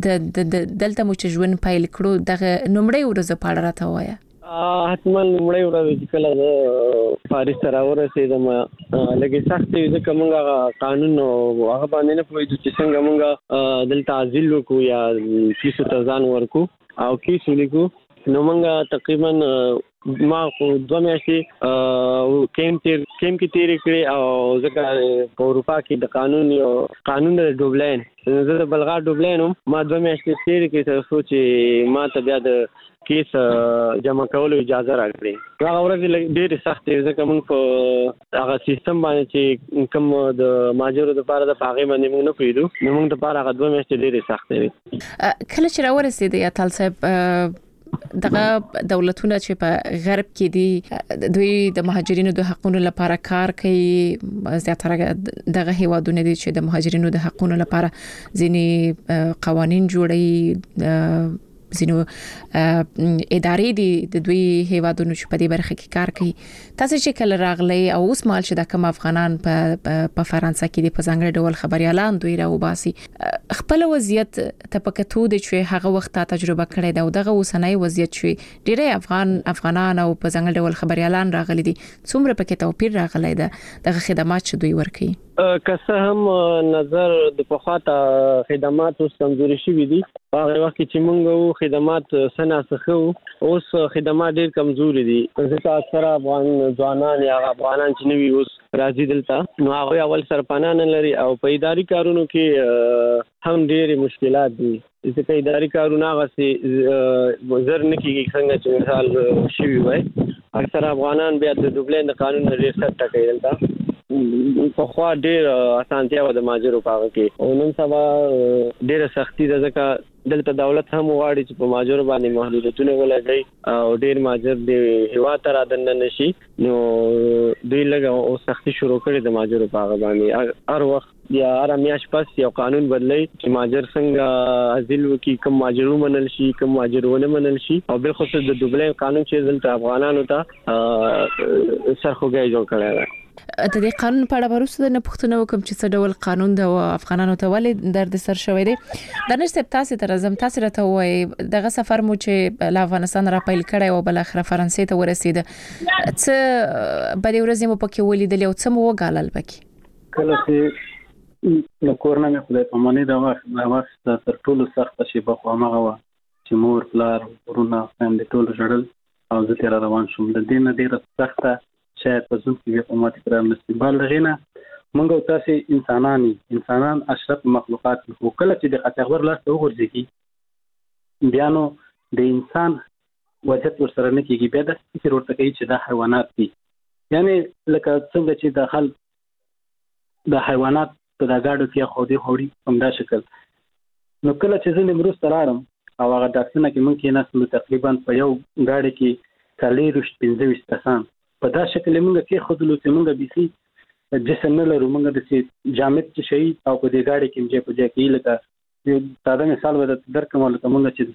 Speaker 3: د دلته مو چې ژوند پیل کړو دغه لومړۍ ورځ په اړه راته ووایه.
Speaker 4: حتما لومړۍ ورځ چې کله زه پاریس ته راورسېدم لږې سختې وې، ځکه موږ هغه قانون او هغه باندې نه پوهېدو چې څنګه موږ دلته عزل وکړو یا کیسو ته ځان ورکړو او کیس ولیکو. نو موږ تقریبا ما خو دوه میاشتې کیمپ کیمپ کې تېرې کړې او ځکه په اروپا کې د قانون یو قانون د ډوبلاین زه د بلغار ډوبلینم ما دوه میاشتې تېرې کړې تر څو چې ما ته بیا د کیس جمع کولو اجازه راکړي. هغه ورځې ډېرې سختې ځکه موږ په هغه سیستم باندې چې کوم د ماجرو دپاره د په هغې باندې موږ نه پوهېدو نو موږ دپاره هغه دوه میاشتې ډېرې سختې وې.
Speaker 3: کله چې راورسېدې اتل صاحب دغه دولتونه چې په غرب کې دي دوی د مهاجرینو د حقوقو لپاره کار کوي، زیاتره دغه هیوادونه دي چې د مهاجرینو د حقوقو لپاره ځینې قوانين جوړي، زینو ادارې دي د دوی هیوادونو چې په دې برخه کې کار کوي. تاسو چې کله راغلي او اوس مال چې د کوم افغانان په په فرانسه کې د په ځانګړي ډول خبريالان دوی راوباسي خپل وضعیت ته پکتو د چې هغه وخت تجربه کړې ده او دغه اوسنۍ وضعیت چې ډېری افغان افغانان او په ځانګړي ډول خبريالان راغلي دي څومره پکې توپیر راغلی ده دغه خدمات چې دوی ورکوي؟
Speaker 4: که څه هم نظر د پخواته خدمات اوس کمزوري شوي دي، هغه وخت چې موږ خدمات سنا څخه اوس خدمات ډېر کمزوري دي ځکه اکثره افغان ځوانان یا افغانان چې نوي اوس راځي دلته نو هغه اول سرپناه نه لري او په اداري کارونو کې هم ډېرې مشکلات دي ځکه اداري کارونه هغه سي زر نه کېږي څنګه چې مثال شوي وای. اکثره افغانان بیا د ډوبلین د قانون ډېر سخت ټاکي دلته په خوا ډېر اسانتیا و د ماجرو په هغه کې او نن سبا ډېره سختي ده ځکه دلته دولت هم غواړي چې په ماجرو باندې محدودیتونه ولګي او ډېر ماجر د هیواد ته رادننه نشي نو دوی لږ او سختي شروع کړي د ماجرو په هغه باندې. هر وخت یا هر میاشت پس یو قانون بدلی چې ماجر څنګه ازل وکي، کوم ماجرو منل شي کوم ماجرونه منل شي او بل خصوص د دوبلین قانون چې دلته افغانانو ته سرخوږی جوړ کړی دی.
Speaker 3: د دې قانون په اړه وروسته د پښتنو کوم چې څه ډول قانون د افغانانو ته ولې درد سر شوی دی د نشته تاسو ته راځم تاسو راته وایي دغه سفر مو چې له افغانستان را پیل کړی او بل اخر فرانسې ته ورسید څه په دې ورځ مو پکې ولیدل او څه مو وګالل پکې؟
Speaker 5: کله چې نو کورنه مې خدای په معنی دا وخت دا وخت تر ټولو سخت شي په خو هغه و چې مور پلار ورونه هم د ټولو جړل او زه تیر روان شوم د دې نه ډیره سخته شاید په ځم کې په ماته کرام نصیبال لغینا مونږ او تاسو انسانان انسانان اشرف مخلوقات خو کله چې د خطر لاس ته وګرځي بیا نو د انسان وجهت ورسره نه کیږي بیا د فکر ورته کوي چې دا حیوانات دي یعنی لکه څنګه چې د خل د حیوانات په دا گاډو کې خو دې خوري هم دا شکل نو کله چې زه نیمروز ته راغلم او هغه داسنه کې مونږ کې ناس تقریبا په یو گاډي کې کالي رښت پنځه ویشت کسان په دا شکل موږ کې خودلو چې موږ بيسي جسم نه لرو موږ د سي جامد چې شي او په دې گاډي کې چې په ځای کې لکه یو ساده مثال ورته درکوم لکه موږ چې د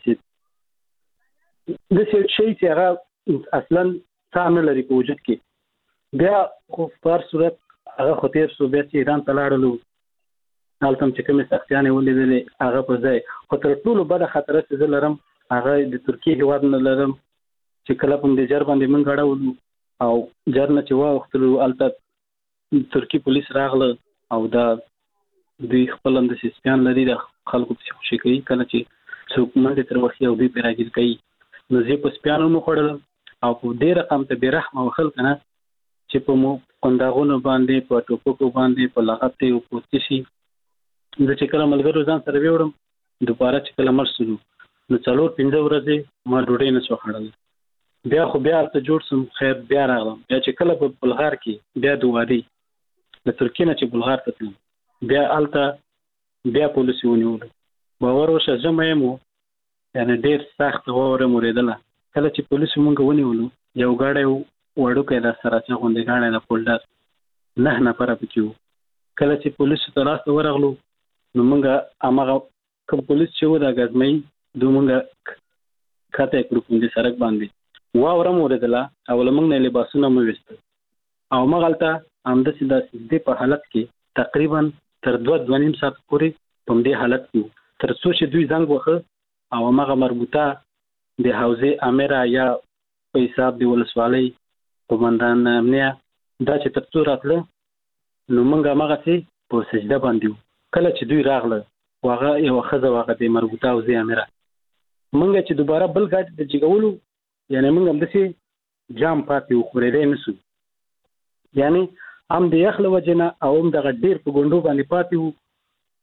Speaker 5: سي د سي شي چې هغه اصلا څه نه لري په وجود کې بیا خو په صورت هغه خطر سو بیا چې ایران ته لاړلو حالتم چې کومه سختیانه ولیدلې هغه په ځای خو تر ټولو بده خطر چې لرم هغه د ترکیه هیواد نه لرم چې کله په دې جر باندې موږ غاړو او جرنه چې وا وختلو البته ترکی پولیس راغله او دا دوی خپل اند سیستان لري د خلکو په خوشي کوي کله چې څوک منډه تر وخت یو دوی پیراګل کوي نو زه په سپیانو مو خړل او په ډیر رقم ته بیرحم او خلک نه چې په مو قنداغونو باندې په ټوپکو باندې په لغت او پوتشي د چې کله ملګرو ځان سره وړم دوباره چې کله مرسلو نو څلور پنځه ورځې ما ډوډۍ نه شو خړل بیا خو بیا ته جوړ سم خیر بیا راغلم بیا چې کله په بلغار کې بیا دوادي د ترکیه نه چې بلغار ته تلم بیا الته بیا پولیس ونیول باور وشه جمع مو یعنی ډیر سخت وره موریدله کله چې پولیس مونږ ونیول یو گاډي وړو کې د سره چې غونډه گاډي د پولډر نه نه پر پکيو کله چې پولیس ته راست ورغلو نو مونږه امغه کوم پولیس چې و دا غزمې دومره کاته کړو په دې سړک باندې واورم ورېدله او لمنګ نه لباسونه مو وست او مغلطه امده سیده سیده په حالت کې تقریبا تر دوه دوه نیم ساعت پورې په دې حالت کې تر څو چې دوی زنګ وخه او مغه مربوطه د حوزه امره یا په حساب دی ولسوالۍ قومندان امنیه دا چې تر څو راتله نو موږ مغه سي په سجده باندې کله چې دوی راغله واغه یو خزه واغه د مربوطه حوزه امره موږ چې دوباره بل ګاډي د جګولو یعنی موږ هم دسي جام پاتې وخورېدې نسو یعنی هم د یخل وجنه او هم د غډیر په ګوندو باندې پاتې وو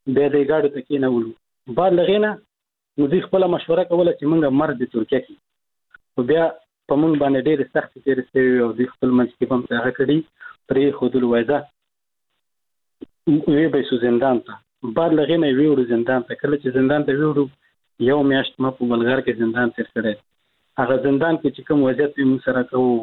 Speaker 5: بیا د ګاډو ته کېنولو بعد لغې نه نو دوی خپله مشوره کوله چې موږ مرګ د ترکیه کې خو بیا په موږ باندې ډېرې سختې تېرې شوې او دوی خپل منځ کې به هم هغه کړي پرېښودلو وایي ځه ویې به یې زندان ته بعد لغې نه یې ویوړو زندان ته کله چې زندان ته ویوړو یو میاشت ما په بلغار کې زندان تېر کړی هغه زندان کې چې کوم وضعیت وي موږ سره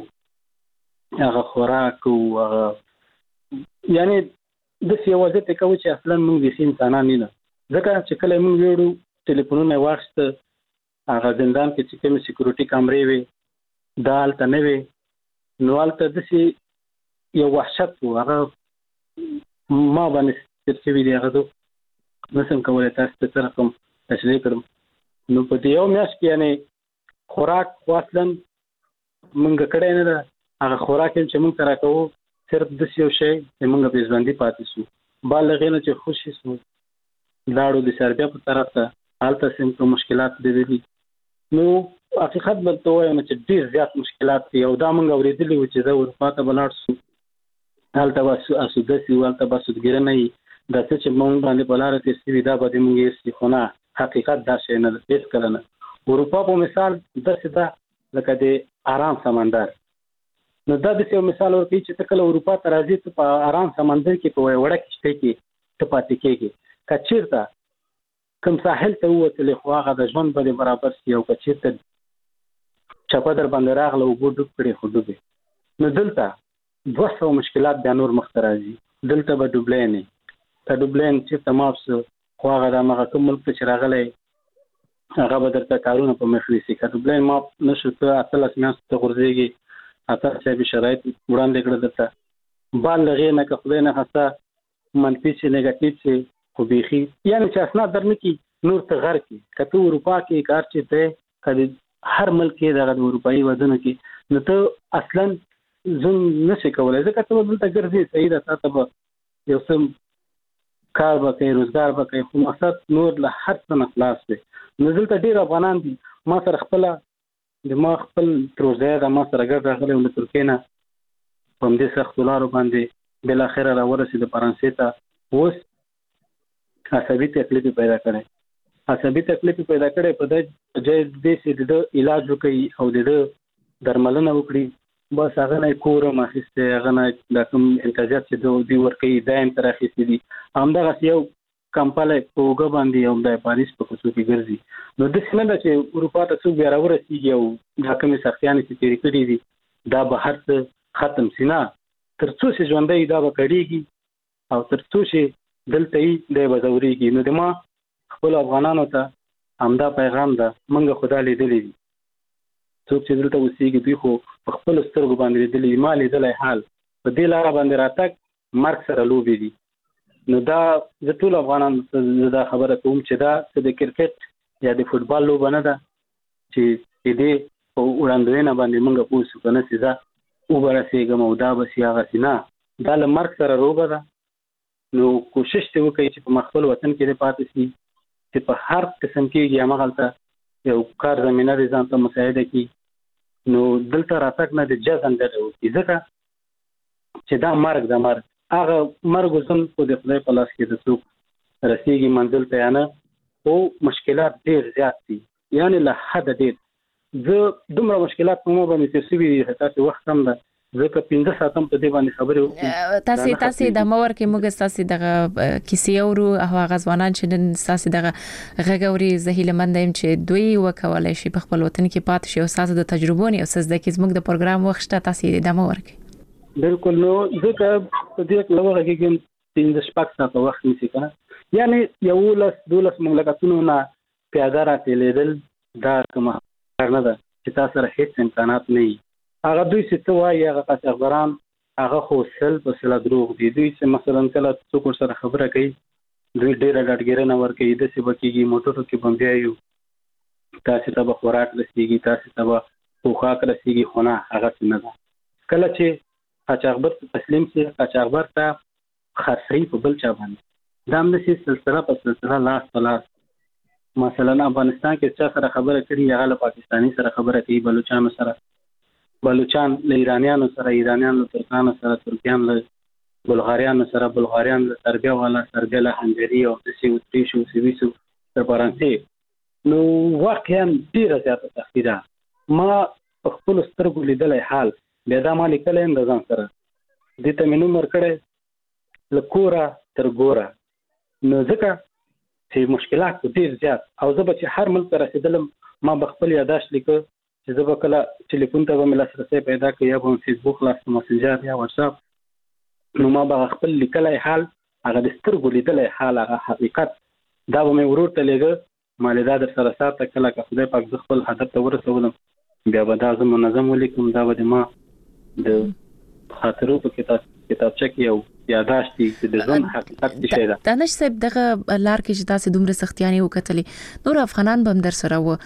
Speaker 5: کوو هغه خوراک او هغه یعنې داسې یو وضعیت یې کوو چې اصلا موږ بیخي انسانان نه ځکه چې کله موږ ویوړو ټلیفونونه یې واخیسته هغه زندان کې چې کومې سکیورټي کامرې وې دا هلته نه وې نو هلته داسې یو وحشت و هغه ما باندې تېر شوي دي هغه زه نشم کولی تاسو ته څه رقم تشریح کړم نو په دې یو میاشت کې یعنې خوراک خو اصلا موږ کړی نه ده هغه خوراک چې موږ ته راکوو صرف داسې یو شی چې موږ پرې ژوندي پاتې شو بعد له هغې نه چې خوشې شو لاړو د سربیا په طرف ته هلته سم کوم مشکلات لیدلي نو حقیقت به ته ووایم چې ډېر زیات مشکلات دي او دا موږ اورېدلي وو چې زه اروپا ته به لاړ شو هلته به اسوده شي هلته به سودګیرنه وي دا څه چې موږ باندې په لاره تېر شوي دا به دې موږ هېر شي خو نه حقیقت دا شی نه ده هېڅکله نه اروپا په مثال داسې ده لکه د آرام سمندر نو دا داسې یو مثال ورکوي چې ته کله اروپا ته راځې ته په آرام سمندر کې په یوه وړه کښتۍ کې ته پاتې کېږې که چېرته کوم ساحل ته ووتلې خو هغه د ژوند به دې برابر شي او که چېرته چپه در باندې راغله اوبو ډوب کړې خو ډوبې نو دلته دوه سوه مشکلات بیا نور مخته راځي دلته به ډوبلین که ډوبلین چېرته ماف شو خو هغه د همغه کوم ملک ته چې راغلی هغه به درته کارونه په مخ نیسي که ډوبلین ماف نه شو ته اتلس میاشتو ته غورځېږي اتر صاحبي شرایط وړاندې کړه درته بعد له هغې نه که خدای نخواسته منفي شي نیګټیو شي خو بیخي یعنې چې اسناد در نه کړي نور ته غر کړي که ته اروپا کې کار چې ته که د هر ملک کې دغه د اروپایي ودانو کې نو ته اصلا ژوند نشي کولی ځکه ته به دلته ګرځې صحیح ده تا ته به یو څه کار به کوې روزګار به کوې خو مقصد نور له هر څه نه خلاص دی نو دلته ډېر افغانان دي ما سره خپله د ما خپل تروزی ده ما سره ګډ راغلی له ترکیې نه په همدې سختو لارو باندې بالاخره راورسېد فرانسې ته اوس عصبي تکلیف پیدا کړی عصبي تکلیف پیدا کړی په دې ځای دې چې د ده علاج وکړي او د ده درملنه وکړي بس هغه نه یې کور هم اخیستی هغه نه دا کوم امتیازات چې دوی ورکوي دا یې هم تر اخیستي دي همدغسې یو کمپلی په اوږه باندې او د پاریس په کوڅو کې ګرځي نو داسې نه ده چې اروپا ته څوک بیا راورسېږي او دا کومې سختیانې چې تېرې کړي دي دا به هر څه ختم شي نه تر څو چې ژوندی دا به کړېږي او تر څو چې دلته یې دی به ځورېږي نو د ما خپلو افغانانو ته همدا پیغام ده موږ خو دا لیدلی دي څوک چې دلته اوسېږي دوی خو په خپلو سترګو باندې لیدلی دي ما لیدلی حال په دې لاره باندې راتګ مرګ سره لوبې دي نو دا زه ټولو افغانانو ته زه دا خبره کوم چې دا څه د کرکټ یا د فوټبال لوبه نه ده چې د دې په وړاندوینه باندې موږ پوه شو که نه چې زه وبه رسېږم او دا به شي هغسې نه دا له مرګ سره روبه ده نو کوشش دې وکړئ چې په خپل وطن کې دې پاتې شي چې په هر قسم کېږي همغلته یو کار زمینه دې ځان ته مساعده کړي نو دلته راتګ نه د جزم ډډه وکړي ځکه چې دا مرګ د مرګ هغه مرګ ژوند خو د خدای په لاس کې د څوک رسېږي منزل ته یا نه خو مشکلات ډېر زیات دي یعنې له حده ډېر زه دومره مشکلات په ما باندې تېر شوي دي تاسې وخت کم ده زه که پنځه ساعت هم په دې باندې خبرې وکړم
Speaker 3: تاسې تاسې د مور کې موږ ستاسې دغه کیسې اورو او هغه ځوانان چې نن ستاسې دغه غږ اوري زه هیلهمنده یم چې دوی وکولی شي په خپل وطن کې پاتې شي او ستاسو د تجربو نه یو څه زده کړي زموږ د پروګرام وخت شته تاسې ادامه ورکړئ
Speaker 5: بالکل نو زه که په دې کې لوغږېږم پنځه شپږ ساعته وخت نیسي که نه یعنې یولس دولس مملکتونو نه پیاده راتېرېدل دا کومه کار نه ده چې تا سره هېڅ امکانات نه وي هغه دوی چې څه وایي هغه قاچاقبران هغه خو سل په سله دروغ دي دوی چې مثلا کله څوک ورسره خبره کوي دوی ډېره ډاډګیرنه ورکوي داسې به کېږي موټرو کې به بیا یو تاسې ته به خوراک رسېږي تاسې ته به پوښاک رسېږي خو نه هغسې نه ده کله چې قاچاقبر ته تسلیم شي قاچاقبر ته خرڅوي په بل چا باندې دا همداسې سلسله په سلسله لاس په لاس مثلا افغانستان کې چا سره خبره کړي هغه له پاکستاني سره خبره کوي بلوچانو سره بلوچان له ایرانیانو سره ایرانیان له ترکانو سره ترکیان له بلغاریان سره بلغاریان سربیا والا سربیا له هنګری او د سی اوتریشو سویسو تر فرانسې نو واقعا ډیره زیاته سختي ده. ما په خپل سترګو لیدلې حال بیا دا ما لیکلې د ځان سره دې ته مې نوم ورکړی له کوره تر ګوره. نو ځکه چې مشکلات ډیر زیات او زه به چې هر ملک ته رسېدلم ما به خپل یاداشت لیکه چې زه به کله ټلیفون ته به مې لاسرسی پیدا کړ یا به فیسبوک لاس مسنجر یا واتساپ نو ما به خپل لیکلی حال هغه د سترګو لیدلی حال هغه حقیقت دا به مې ورور ته لیږه ما دا در سره ساته کله که خدای پاک زه خپل هدف ته ورسولم بیا به دا زه منظم ولیکم دا به د ما د خاطرو په کتاب کتابچه کې یو یاداشت دي د ژوند حقیقت شي دا.
Speaker 3: دانش صاحب دغه لار کې چې تاسو دومره سختیانه وکټلې نور افغانان به هم در سره و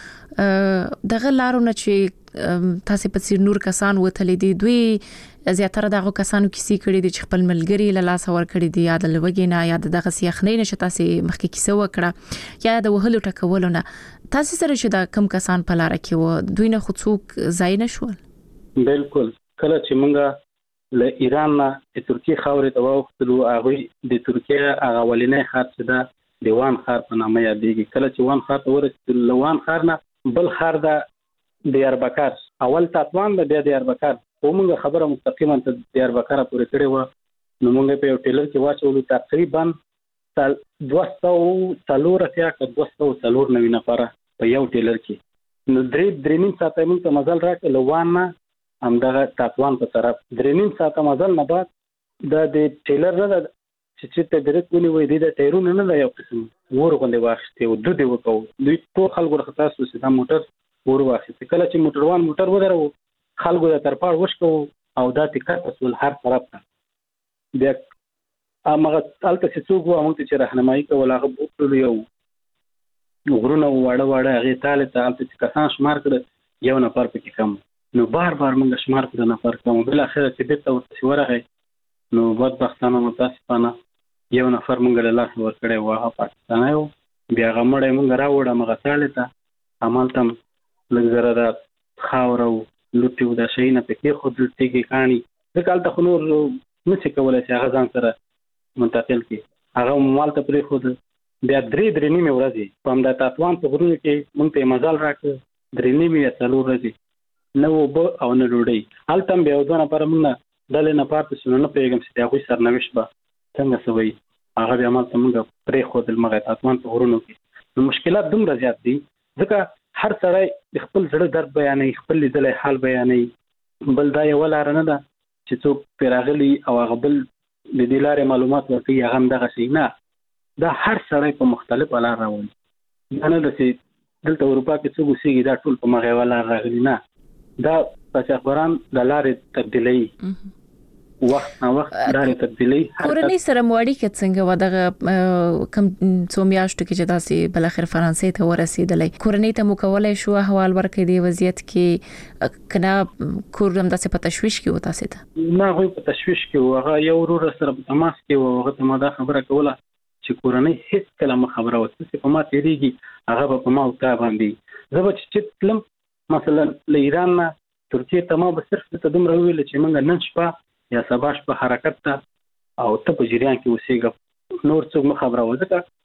Speaker 3: دغه لارونه چې تاسو په څیر نور کسان وتلې دي دوی زیاتره دغه کسانو کیسې کړې دي چې خپل ملګری له لاس ور کړې دي یا د لوګي نه یا دغه سیخنې نشه تاسو مخکې کیسه وکړه یا د وهلو ټکولو نه تاسو سره چې دا کم کسان په لار کې و دوی نه خو څوک ځای نه شول.
Speaker 5: بالکل کله چې مونږه له ایران نه د ترکیه خاورې ته واوښتلو هغوی د ترکیه هغه اولنی ښار چې ده د وان ښار په نامه یادېږي. کله چې وان ښار ته ورسېدلو له وان ښار نه بل ښار ده دیاربکر اول تطوان ده بیا دیاربکر خو موږ خبره مستقیما ته دیاربکر پورې کړې وه نو موږ په یو ټیلر کې واچولو تقریبا دوه سوه څلور اتیا که دوه سوه څلور نوي نفره په یو ټیلر کې نو درې درې نیم ساعته موږ ته مزل راکړ له وان نه همدغه تطوان په طرف درې نیم ساعته مزل نه بعد دا د ټیلر نه ده چې چې ته درې کونی وای دی د ټایرونه نه ده یو قسم ور غوندې واخیستې او دود یې وکړو دوی ټول خلکو ورخه تاسو چې دا موټر ور واخیستې کله چې موټروان موټر ودرو خلکو د ترپاړ وشکو او دا ټیکټ اصول هر طرف ته بیا هغه هلته چې څوک وو موږ چې راهنمایي کول هغه بوتلو یو غرونه واړه واړه هغې تالې ته هلته چې کسان شمار کړه یو نفر پکې کم نو بار بار موږ شمار کړه نفر کوم بل اخر چې بیرته ورته ورغی نو بدبختانه متاسفانه یو نفر موږ له لاس ورکړی و هغه پاکستانی و بیا هغه مړی موږ راوړه هغه څالې ته همالته هم لږ زره دا خاوره و لوټي و دا شیونه پې کېښودل تیږې کاڼي ځکه هلته خو نور نشي کولی چې هغه ځان سره منتقل کړي هغه همالته پرېښوده بیا درې درې نیمې ورځې په همدا تطوان په غرونو کې موږ ته یې مزل راکړه درې نیمې یا څلور ورځې نه اوبه او نه ډوډۍ هلته هم بیا یو دوه نفره موږ نه ډلې نه پاتې شو نو نه پوهېږم چې د هغوی سرنوشت به څنګه څه وي هغه بیا همالته موږ پرېښودل مغه تطوان په غرونو کې نو مشکلات دومره زیات دي ځکه هر سړی د خپل زړه درد بیانوي خپل لیدلی حال بیانوي بل دا یوه لاره نه ده چې څوک پرې راغلي او هغه بل د دې لارې معلومات ورکوي هغه هم دغسې نه دا هر سړی په مختلفه لار راولي دا نه ده چې دلته اروپا کې څوک اوسېږي دا ټول په مغه یوه لار راغلي نه دا قاچاقبران د لارې تبدیلوي وخت نه وخت لارې تبدیلوي.
Speaker 3: کورنۍ سره مو اړیکه څنګه وه دغه کم څو میاشتو کې چې تاسې بالاخره فرانسې ته ورسېدلی کورنۍ ته مو کولی شو احوال ورکړئ دې وضعیت کې که نه کور همداسې په تشویش کې و تاسې ته؟
Speaker 5: نه هغوی په تشویش کې و هغه یو ورور سره په تماس کې و هغه ته ما دا خبره کوله چې کورنۍ هېڅ کله مه خبره وه څه چې په ما تېرېږي هغه به په ما او تا باندې زه به چې چې تلم مثلا له ایران نه ترکیې ته ما به صرف دته دومره وویل چې موږ نن شپه یا سبا شپه حرکت ته او ته په جریان کې اوسېږه نور څوک مه خبروه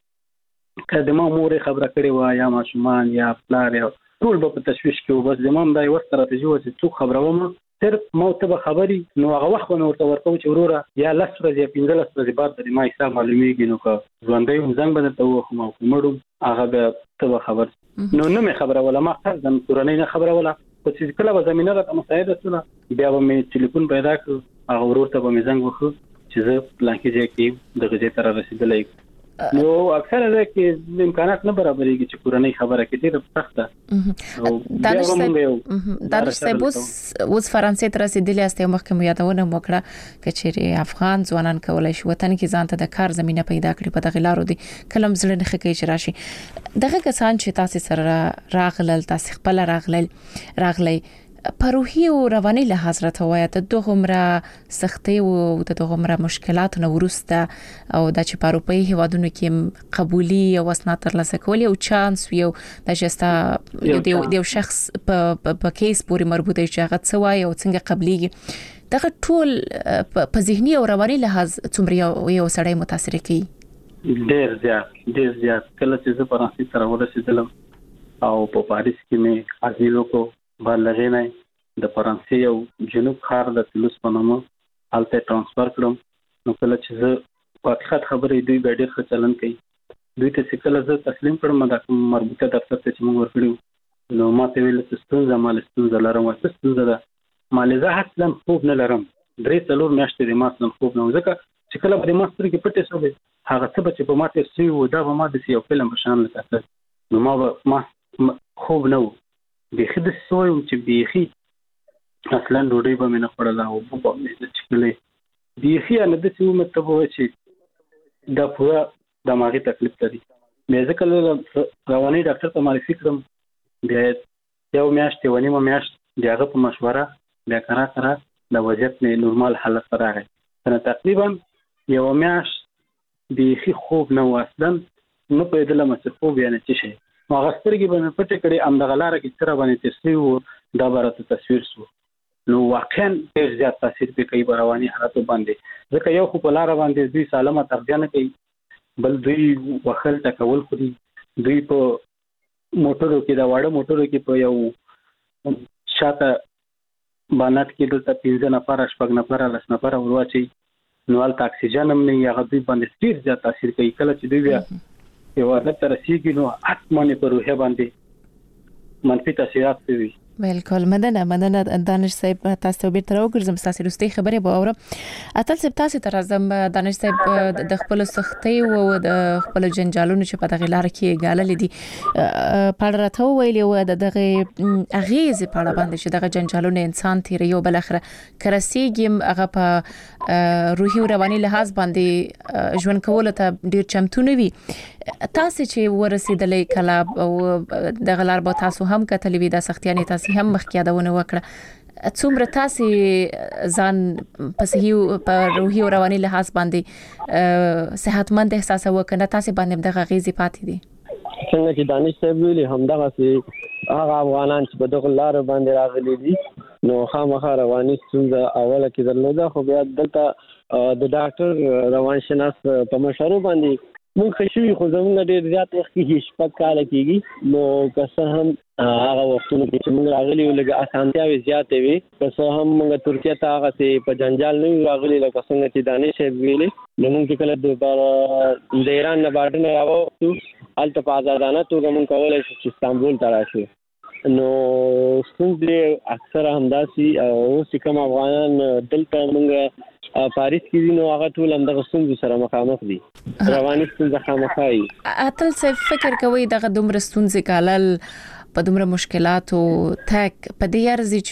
Speaker 5: ځکه که د ما مور یې خبره کړې وه یا ماشومان یا پلار یا ټول به په تشویش کې و بس د ما هم دا یوه ستراتیژي وه چې څوک خبروم صرف ما ته به خبري نو هغه وخت به مې ورته ورکوم چې وروره یا لس ورځې یا پنځلس ورځې بعد به د ما حساب معلومېږي نو که ژوندی وم زنګ به درته ووهم او که مړ وم هغه بیا ته به خبر نو نه مې خبروله ما قصداً کورنۍ نه خبروله خو چې کله به زمینه راته مساعده شوله بیا به مې ټلیفون پیدا کړ هغه ورور ته به مې زنګ وکړو چې زه پلانکي ځای کې دغه ځای ته را رسېدلی نو اکثره ځای کې امکانات نه برابرېږي چې کورنۍ خبره کړي ډېره سخته او
Speaker 3: دانش صاحب دانش صاحب اوس اوس فرانسې ته رسېدلي یاست یو مخکې مو یادونه مو وکړه که چېرې افغان ځوانان کولی شي وطن کې ځان ته د کار زمینه پیدا کړي په دغې لارو دي کله هم زړه نه ښه کوي چې راشي دغه کسان چې تاسې سره راغلل تاسې خپله راغلل راغلی په روحي او رواني لحاظ راته وایه د دغومره سختۍ او د دغومره مشکلاتو نه وروسته او دا چې په اروپایي هیوادونو کې قبولي او اسناد ترلاسه کول یو چانس یو دا چې ستا د یو شخص په کیس پورې مربوط دی چې هغه څه وایي او څنګه قبلېږي دغه ټول په ذهني او رواني لحاظ څومره یو سړی متاثر کوي؟
Speaker 5: ډېر زیات ډېر زیات. کله چې زه فرانسې سره ورسېدلم او په پاریس کې مې ازیلو کو بالغې نه د فرانسې یو جنوب ښار د تولوز په نامه هلته ترانسفر کړم. نو کله چې زه په حقیقت خبرې دوی به ډېر ښه چلند کوي. دوی ته چې کله زه تسلیم کړم د مربوطه دفتر ته چې موږ ورکړو نو ما ته ویل چې ستونزه مال ستونزه لرم. څه ستونزه ده؟ مال زه اصلا خوب نه لرم. درې څلور میاشتې د ما اصلا خوب نه و، ځکه چې کله به ما سترګې پټې شوې هغه څه به چې په ما تېر شوي وو دا به ما داسې یو فلم په شان لکه نو ما به ما خوب نه و. بیخي داسې سوی وم چې بیخي اصلا ډوډۍ به مې نه خوړله او اوبه به مې نه څښلې. بیخي هغه داسې وم ته به وایي چې دا پوره دماغي تکلیف لري. بیا زه کله رواني ډاکټر ته معرفي کړم، بیا یو میاشت یوه نیمه میاشت د هغه په مشوره بیا کرا کرا د وضعیت مې نورمال حالت ته راغی. تقریبا یو میاشت بیخي خوب نه و، اصلا نه پوهېدلم چې خوب یعنې څه شی. هغه سترګې به مې پټې کړې، همدغه لاره کې څه راباندې تېر شوي وو دا به راته تصویر شو. نو واقعا ډېر زیات تاثیر پرې کوي په رواني حالاتو باندې، ځکه یو خو په لاره باندې دوی سالمه تغذیه نه کوي، بل دوی وخل ټکول خوري. دوی په موټرو کې د واړه موټرو کې په یو شاته بانات کې دلته پنځه نفره شپږ نفره لس نفره ورواچي، نو هلته اکسیجن هم نه وي، هغه دوی باندې ډېر زیات تاثیر کوي. کله چې دوی بیا یو حالت ته رسېږي نو حتما یې په روحیه باندې منفي تاثیرات کوي.
Speaker 3: بالکل. مننه مننه دانش صاحب، تاسو به تر وګرځم تاسو رستي خبره به اورم. اتل صاحب تاسو تر ازم دانش صاحب د خپل سختي او د خپل جنجالونو چې په دغه لار کې غالل دي پړ راته ویل او دغه اغیز په اړه باندې چې دغه جنجالونو انسان تیر یو بل اخره کرسیګم هغه په روحي او رواني لحاظ باندې ژوند کول ته ډیر چمتو نه وي. تاسو چې ورسېدلې کله او دغه لار به تاسو هم کتلې وي د سختیانه تاسو هم مخکیادونه وکړه، څومره تاسو ځان په صحي په روحي او رواني لحاظ باندې صحتمند احساس وکړه، تاسو باندې دغه غیزي پاتې دي؟
Speaker 4: څنګه چې دانش صاحب ویلي همدغه سي هغه افغانان چې په دغه لار باندې راغلي دي نو خامخا رواني ستونزه اوله کې درلوده، خو بیا دلته د ډاکټر روان شناس په مشورو باندې مونږ خشوي، خو زمونږ ډېر زیات وخت کې شپږ کاله کېږي. نو که څه هم هغه وختونو کې چې مونږ راغلي وو لږ اسانتیاوې زیاتې وي، که څه هم مونږ ترکیه ته هغسې په جنجال نه یو راغلي لکه څنګه چې دانش صاحب ویلي. نو مونږ چې کله دوباره د ایران نه باډر نه راووتو هلته په ازادانه توګه مونږ کولی شو چې استانبول ته راشو. نو ستونزې اکثره همداسې او اوس چې کوم افغانان دلته مونږ پاریس کې دي نو هغه ټول همدغه ستونزو سره مخامخ دي، رواني ستونزه خامخا وي.
Speaker 3: اتل صاحب فکر کوي دغه دومره ستونزې کالل په دومره مشکلاتو تک په دې ارزي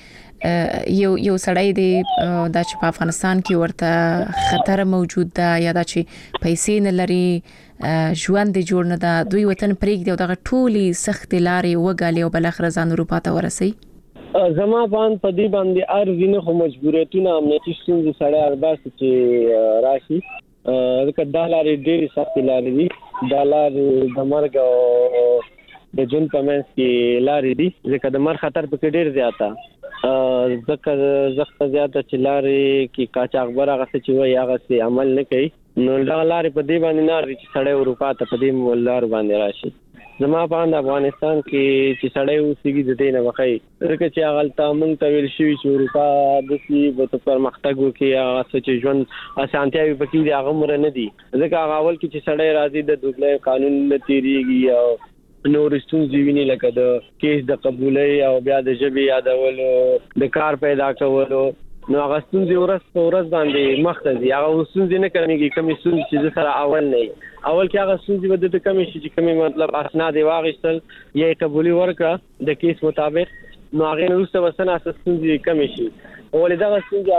Speaker 3: چې یو یو سړی دی دا چې په افغانستان کې ورته خطر موجود ده یا دا چې پیسې نه لري ژوند جوړ نه ده، دوی وطن پرېږدي او دغه ټولې سختې لارې وګالي او بل اخر ځان اروپا ته ورسي؟
Speaker 4: زما باندې په دې باندې ارزي نه، خو مجبوریتونه امنیتي ستونزې سړی ارباسي چې راشي، ځکه دا لارې ډېرې سختې لارې دي، دا لارې د مرګ او د ژوند په منځ کې لارې دي، ځکه د مرګ خطر پکې ډېر زیاته، ځکه زخته زیاته چې لارې کې قاچاقبر هغه څه چې وایي هغسې عمل نه کوي. نو دغه لارې په دې باندې نه ارزي چې سړی اروپا ته په دې لار باندې راشي. زما په اند افغانستان کې چې سړی اوسېږي د دې نه بخی، ځکه چې هغلته موږ ته ویل شوي چې اروپا داسې به ته پرمختګ وکړي، هغه څه چې ژوند اسانتیاوې پکې دي هغه مره نه دي، ځکه هغه اول کې چې سړی راځي د دوبلۍ قانون نه تېرېږي او نور ستونزې ویني لکه د کیس د قبولۍ او بیا د ژبې یادولو د کار پیدا کولو، نو هغه ستونزې ورځ په ورځ باندې مخ ته ځي. هغه ستونزې نه کمېږي، کومې ستونزې چې زه سره اول نه وي، اول کې هغه ستونزې به دلته کمې شي چې کومې مطلب اسناد یې واخیستل یا یې قبولي ورکړه د کیس مطابق، نو هغې نه وروسته به څه ناڅه ستونزې کمې شي. ولې دغه ستونزې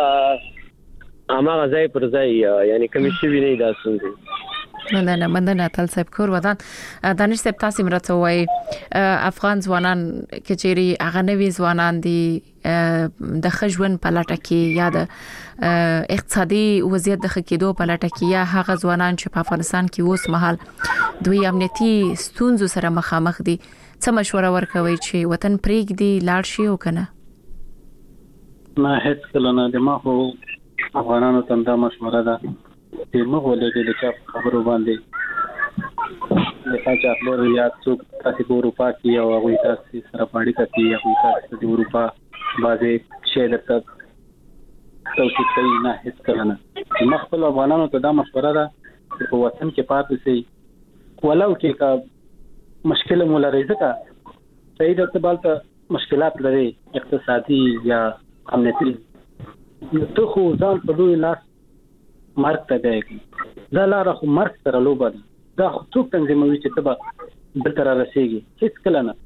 Speaker 4: اکثره هماغه ځای پر ځای یعنې کمې شوي نه دي دا ستونزې.
Speaker 3: مننه مننه اتل صاحب کور ودان. دانش صاحب تاسو مرته وای افغان ځوانان کچېری هغه نوي ځوانان دي د خجون په لټه کې یا د اقتصادي وضعیت د خکېدو په لټه کې یا هغه ځوانان چې په افغانستان کې اوس مهال دوی امنیتي ستونزو سره مخامخ دي، څه مشوره ورکوي چې وطن پرېږدي لاړ شي او کنه؟
Speaker 5: نه هیڅ کله نه د ما خو افغانانو ته دا مشوره ده چې موږ ولې د چا خبرو باندې د تاسو خپل ریاض څوک تاسو په اروپا کې او هغه تاسو سره پاړی کوي هغه تاسو د اروپا باندې شی درته توصیف کوي نه هیڅ کله نه ما خپل افغانانو ته دا مشوره ده چې په وطن کې پاتې شي ولو کې کا مشکل مولا رزقه صحیح د تبالته مشکلات لري اقتصادي یا امنیتي ته خو ځان په دوی لاس مرګ ته دی دا لاره خو مرګ سره لوبه ده دا خو څوک تنظیموي چې تبا دلته را رسیږي هیڅ کله نه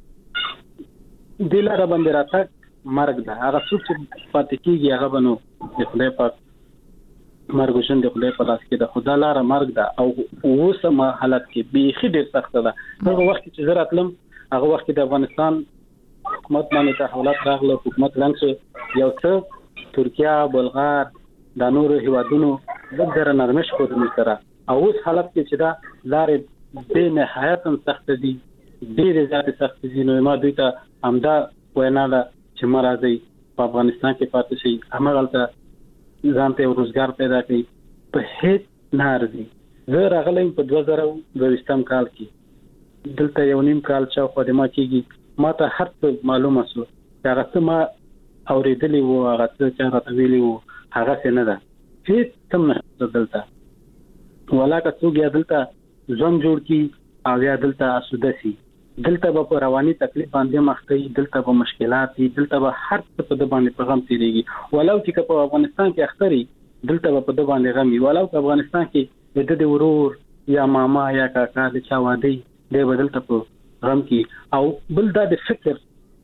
Speaker 5: د لاره باندې راځي مرګ ده هغه څوک چې پاتې کیږي هغه بنو د خدای پاک مرګ شون د خدای په لاس کې ده خدای لاره مرګ ده او اوسه حالت کې بیخي ډیر سخت ده هغه وخت چې زه راتلم هغه وخت د افغانستان حکومت باندې تحولات راغله حکومت لنګ یو څه ترکیه بلغار د نورو هیوادونو د در نرمش کوي سره او اوس حالت کې چې دا لارې به نهایت سخت دي ډېر زیات سخت دي نو ما دوی ته همدا وینا ده چې مرادي په افغانستان کې پاتې شي همغلته ځان ته روزګار پیدا کړي په هیڅ نارضي زه راغلم په دوه زره دوه کال کې دلته یو نیم کال چې خدمت ما کېږي ما ته هر څه معلومه شو چې هغه څه ما اورېدلې وو هغه څه چې راته ویلي وو هغه څه نه ده هیڅ کم نه دلته ولاکه څوک یا دلته ژوند جوړ کی او یا دلته اسوده سي دلته به رواني تکلیف باندې مخکې دلته به مشکلات دي دلته به هر څه په د باندې پیغام تیریږي ولو چې په افغانستان کې اختري دلته به په د باندې غمي ولو په افغانستان کې د دې ورور یا ماما یا کاکا د چا واده دی بدلته په غم کې او بل دا د فکر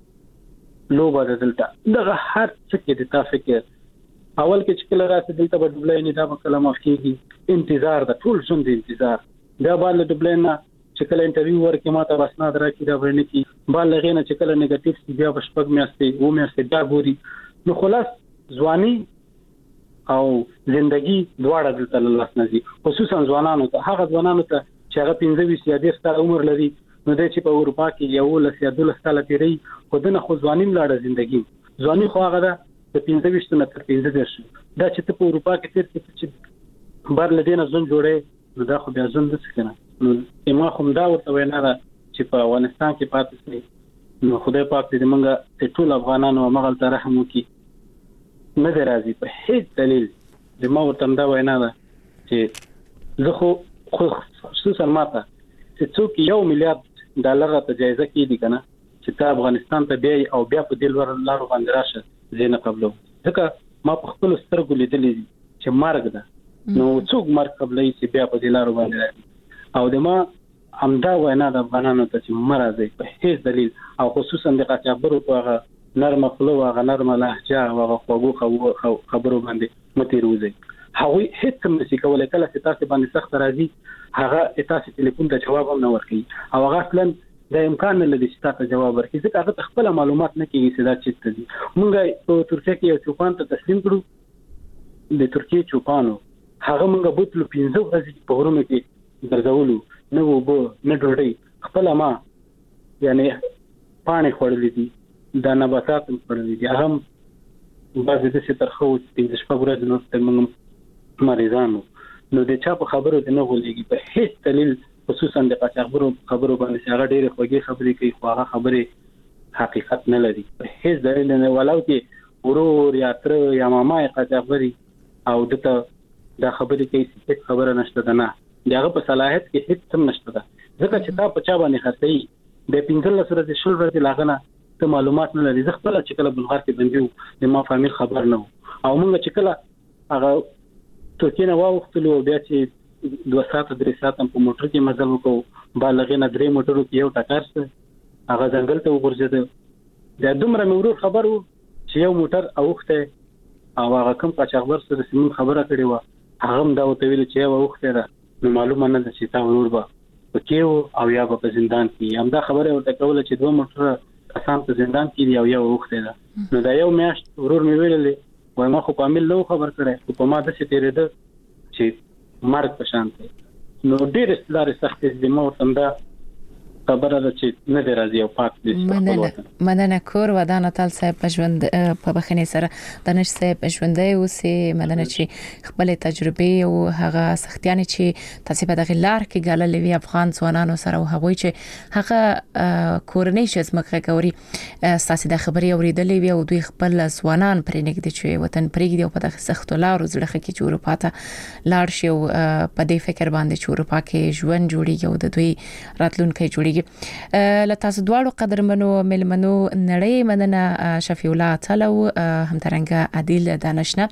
Speaker 5: لوبه دلته دغه هر څه کې د تا فکر اول کې چې کله راځي دلته په دبلای نه دا په کلمه کېږي انتظار د ټول ژوند انتظار دا باندې دبلای نه چې کله انټرویو ورکې ماته بسناد راکې دا ورنه کې بال لغینه چې کله نیگیټیو بیا بشپګ میاستي و میاستي دا ګوري نو خلاص ځواني او ژوندۍ دواړه دلته لاس نزي خصوصا ځوانانو ته هغه ځوانانو ته چې هغه پنځه ویشت یا ډېر ستر عمر لري نو د چې په اروپا کې یو لس یا دولس کاله تیری خودنه خو ځوانیم لاړه ژوندۍ ځواني خو هغه د پنځه ویشت نه تر پنځه دېرش دا چې په اروپا کې تیر چې بار لدینه ځون جوړه نو دا خو بیا ځون د څه کنه نو ما خو دا ورته وینا ده چې په افغانستان کې پاتې شي نو خدای پاک دې موږ ټول افغانانو مغل ته رحم وکړي نه درازي په هیڅ دلیل د ما ورته دا وینا ده چې زه خو خصوصا ماته چې څوک یو میلیارډ ډالر ته جایزه کیدی کنه چې تا افغانستان ته بیا او بیا په دل ور لارو باندې راشه زینه قبلو ځکه ما په خپل سترګو لیدلې چې مرګ ده نو څوک مرګ قبلې چې بیا په دل لارو باندې راځي او د ما همدا وینا د افغانانو ته چې مرزي په هیڅ دلیل او خصوصا د قاچاقبرو په نرمه خلو او نرمه لهجه او خوږو خبرو باندې متیروزي هغه هیڅ هم نشي کولای کله چې تاسو باندې سخت راځي هغه تاسو ټلیفون ته جواب هم نه ورکړي او هغه اصلا د امکان نه لري چې تاسو جواب ورکړي ځکه هغه خپل معلومات نه کوي چې دا چیرته دي مونږ په ترکیه کې یو چوپان ته تسلیم کړو د ترکیه چوپانو هغه مونږ بوتلو پنځه ورځې په ورونو کې درځولو نو وبو نه ډوډۍ خپل ما یعنی پانی خورلې دي دا نباتات خورلې دي هغه بعضې د څه ترخو د شپږ ورځې نو ته مونږ مریضانو نو د چا په خبرو د نه غولېږي په هیڅ دلیل خصوصا د قاچاقبرو خبرو باندې هغه ډېرې خوږې خبرې کوي خو هغه خبرې حقیقت نه لري په هیڅ دلیل نه ولو کې ورور یا تر یا ماما یې قاچاقبري او دته دا خبرې کوي چې خبره نشته ده نه دغه په صلاحیت کې هیڅ هم نشته ده ځکه چې تا په چا باندې خرڅي د پنځلس ورځې شل ورځې لاغنه ته معلومات نه لري ځکه خپل چې کله بلغار کې بندیو د ما فامیل خبر نه او موږ چې کله هغه ترکیه نه واوختلو بیا چې دوه ساعت درې ساعت په موټر کې مزل وکړو بالغینه درې موټرو کې یو ټکر سره هغه ځنګل ته وګرځید دا دومره مورور خبرو چې یو موټر اوخته او هغه کوم قاچاقبر سره سیمون خبره کړې و هغه هم دا وته ویل چې یو اوخته ده نو معلومه نه ده چې تا ورور به پکې او یا په زندان کې هم دا خبره ورته کوله چې دوه موټر کسان په زندان کې یو یو اوخته ده نو دا یو میاشت ورور مې ویلې وای ما خو په عامل نو خبر کړه خو په ما د څه تیرې ده چې مرګ په شان دی نو ډېر ستاره سخت دي مو تم دا خبره ده چې نه دی راځي او پات دي
Speaker 3: مننه مننه کور ودان تل صاحب پښوند په بخنه سره دانش صاحب پښوندای او سه مدنه چې خپل تجربه او هغه سختیان چې تاسو په دغه لار کې ګاللې وی افغان ځوانانو سره او هغه چې هغه کورنۍ چې زمکه کوي تاسو د خبري اوریدلې وی او دوی خپل ځوانان پرې نګدي چې وطن پرېږدي او په دغه سخت لارو زړه کې چې اروپا ته لاړ شي او په دې فکر باندې چې اروپا کې ژوند جوړیږي او د دوی راتلونکي جوړیږي لته تاسو دواړو قدرمنو ملمنو نړۍ مننه شفیع الله تعالی همدارنګه عادل دانشنه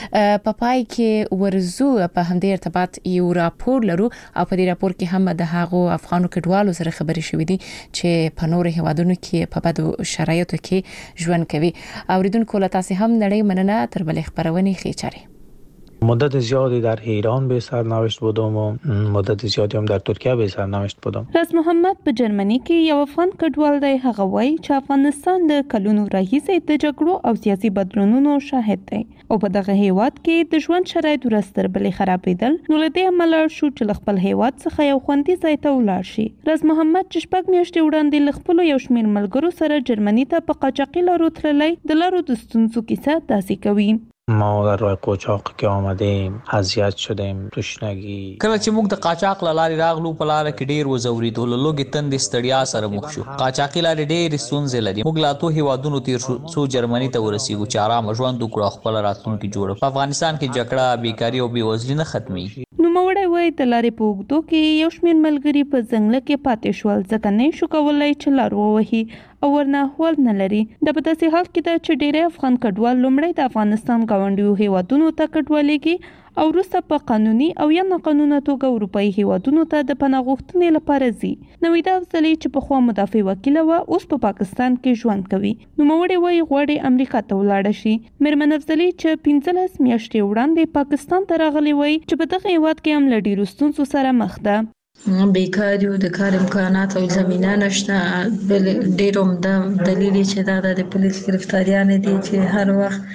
Speaker 3: په پای کې ورزو په همدې ارتباط یو راپور لرو او په دې راپور کې هم د هغو افغانو کډوالو سره خبرې شوې دي چې په نور هیوادونو کې په بدو شرایطو کې ژوند کوي اوریدونکو له تاسو هم نړۍ مننه تر بلې خبرونه خېچاري
Speaker 7: مدت زیادی در ایران به سرنوشت بودم و مدت زیادی هم در ترکیه به سرنوشت بودم.
Speaker 8: راز محمد په جرمني کې یو افغان کډوال دی. هغه وایي چې افغانستان د کلونو راهیسې د جګړو او سیاسي بدلونونو شاهد دی او په دغه هیواد کې د ژوند شرایط ورستر بلې خرابېدل نو له دې امله شو چې خپل هیواد څخه یو خوندي ځای ته ولاړ شي. راز محمد چې شپږ میاشتې وړاندې له خپلو یو شمېر ملګرو سره جرمني ته په قاچاقي لارو تللی د لارو د ستونزو کیسه داسې کوي.
Speaker 7: ما در راه قاچاق که آمدیم اذیت شدیم تشنگی
Speaker 9: کله چې موږ د قاچاق لارې راغلو په لار کې ډیر وزوریدو لږه تند ستړیا سره مخ شو. قاچاقي لارې ډیر ستونزې لري. موږ لا ته هیوادونو تیر شو سو جرمني ته ورسېږو چې آرام ژوند وکړو خپل راتلونکي جوړ. په افغانستان کې جګړه بیکاری او بیوزلي نه ختمي.
Speaker 8: نو موړی وای د لارې په اوږدو کې یو شمېر ملګري په ځنګل کې پاتې شول ځکه نه شو کولای چې لار ووهي او ورنه احوال نه لري. د په داسې حال کې ده چې ډېری افغان کډوال لومړی د افغانستان ګاونډیو هیوادونو ته کډوالېږي او وروسته په قانوني او یا ناقانونه توګه اروپایي هیوادونو ته د پناه غوښتنې لپاره ځي. نویدا افضلي چې پخوا مدافع وکیله وه اوس په پاکستان کې ژوند کوي. نوموړې وایي غواړي امریکا ته ولاړه شي. میرمن افضلي چې پنځلس میاشتې وړاندې پاکستان ته راغلې وایي چې په دغه هیواد کې هم له ډېرو ستونزو سره مخ ده.
Speaker 10: بیکاری او د کار امکانات او زمینه نشته. بل ډیر عمده دلیل چې دا د پولیس گرفتاریان دي چې هر وخت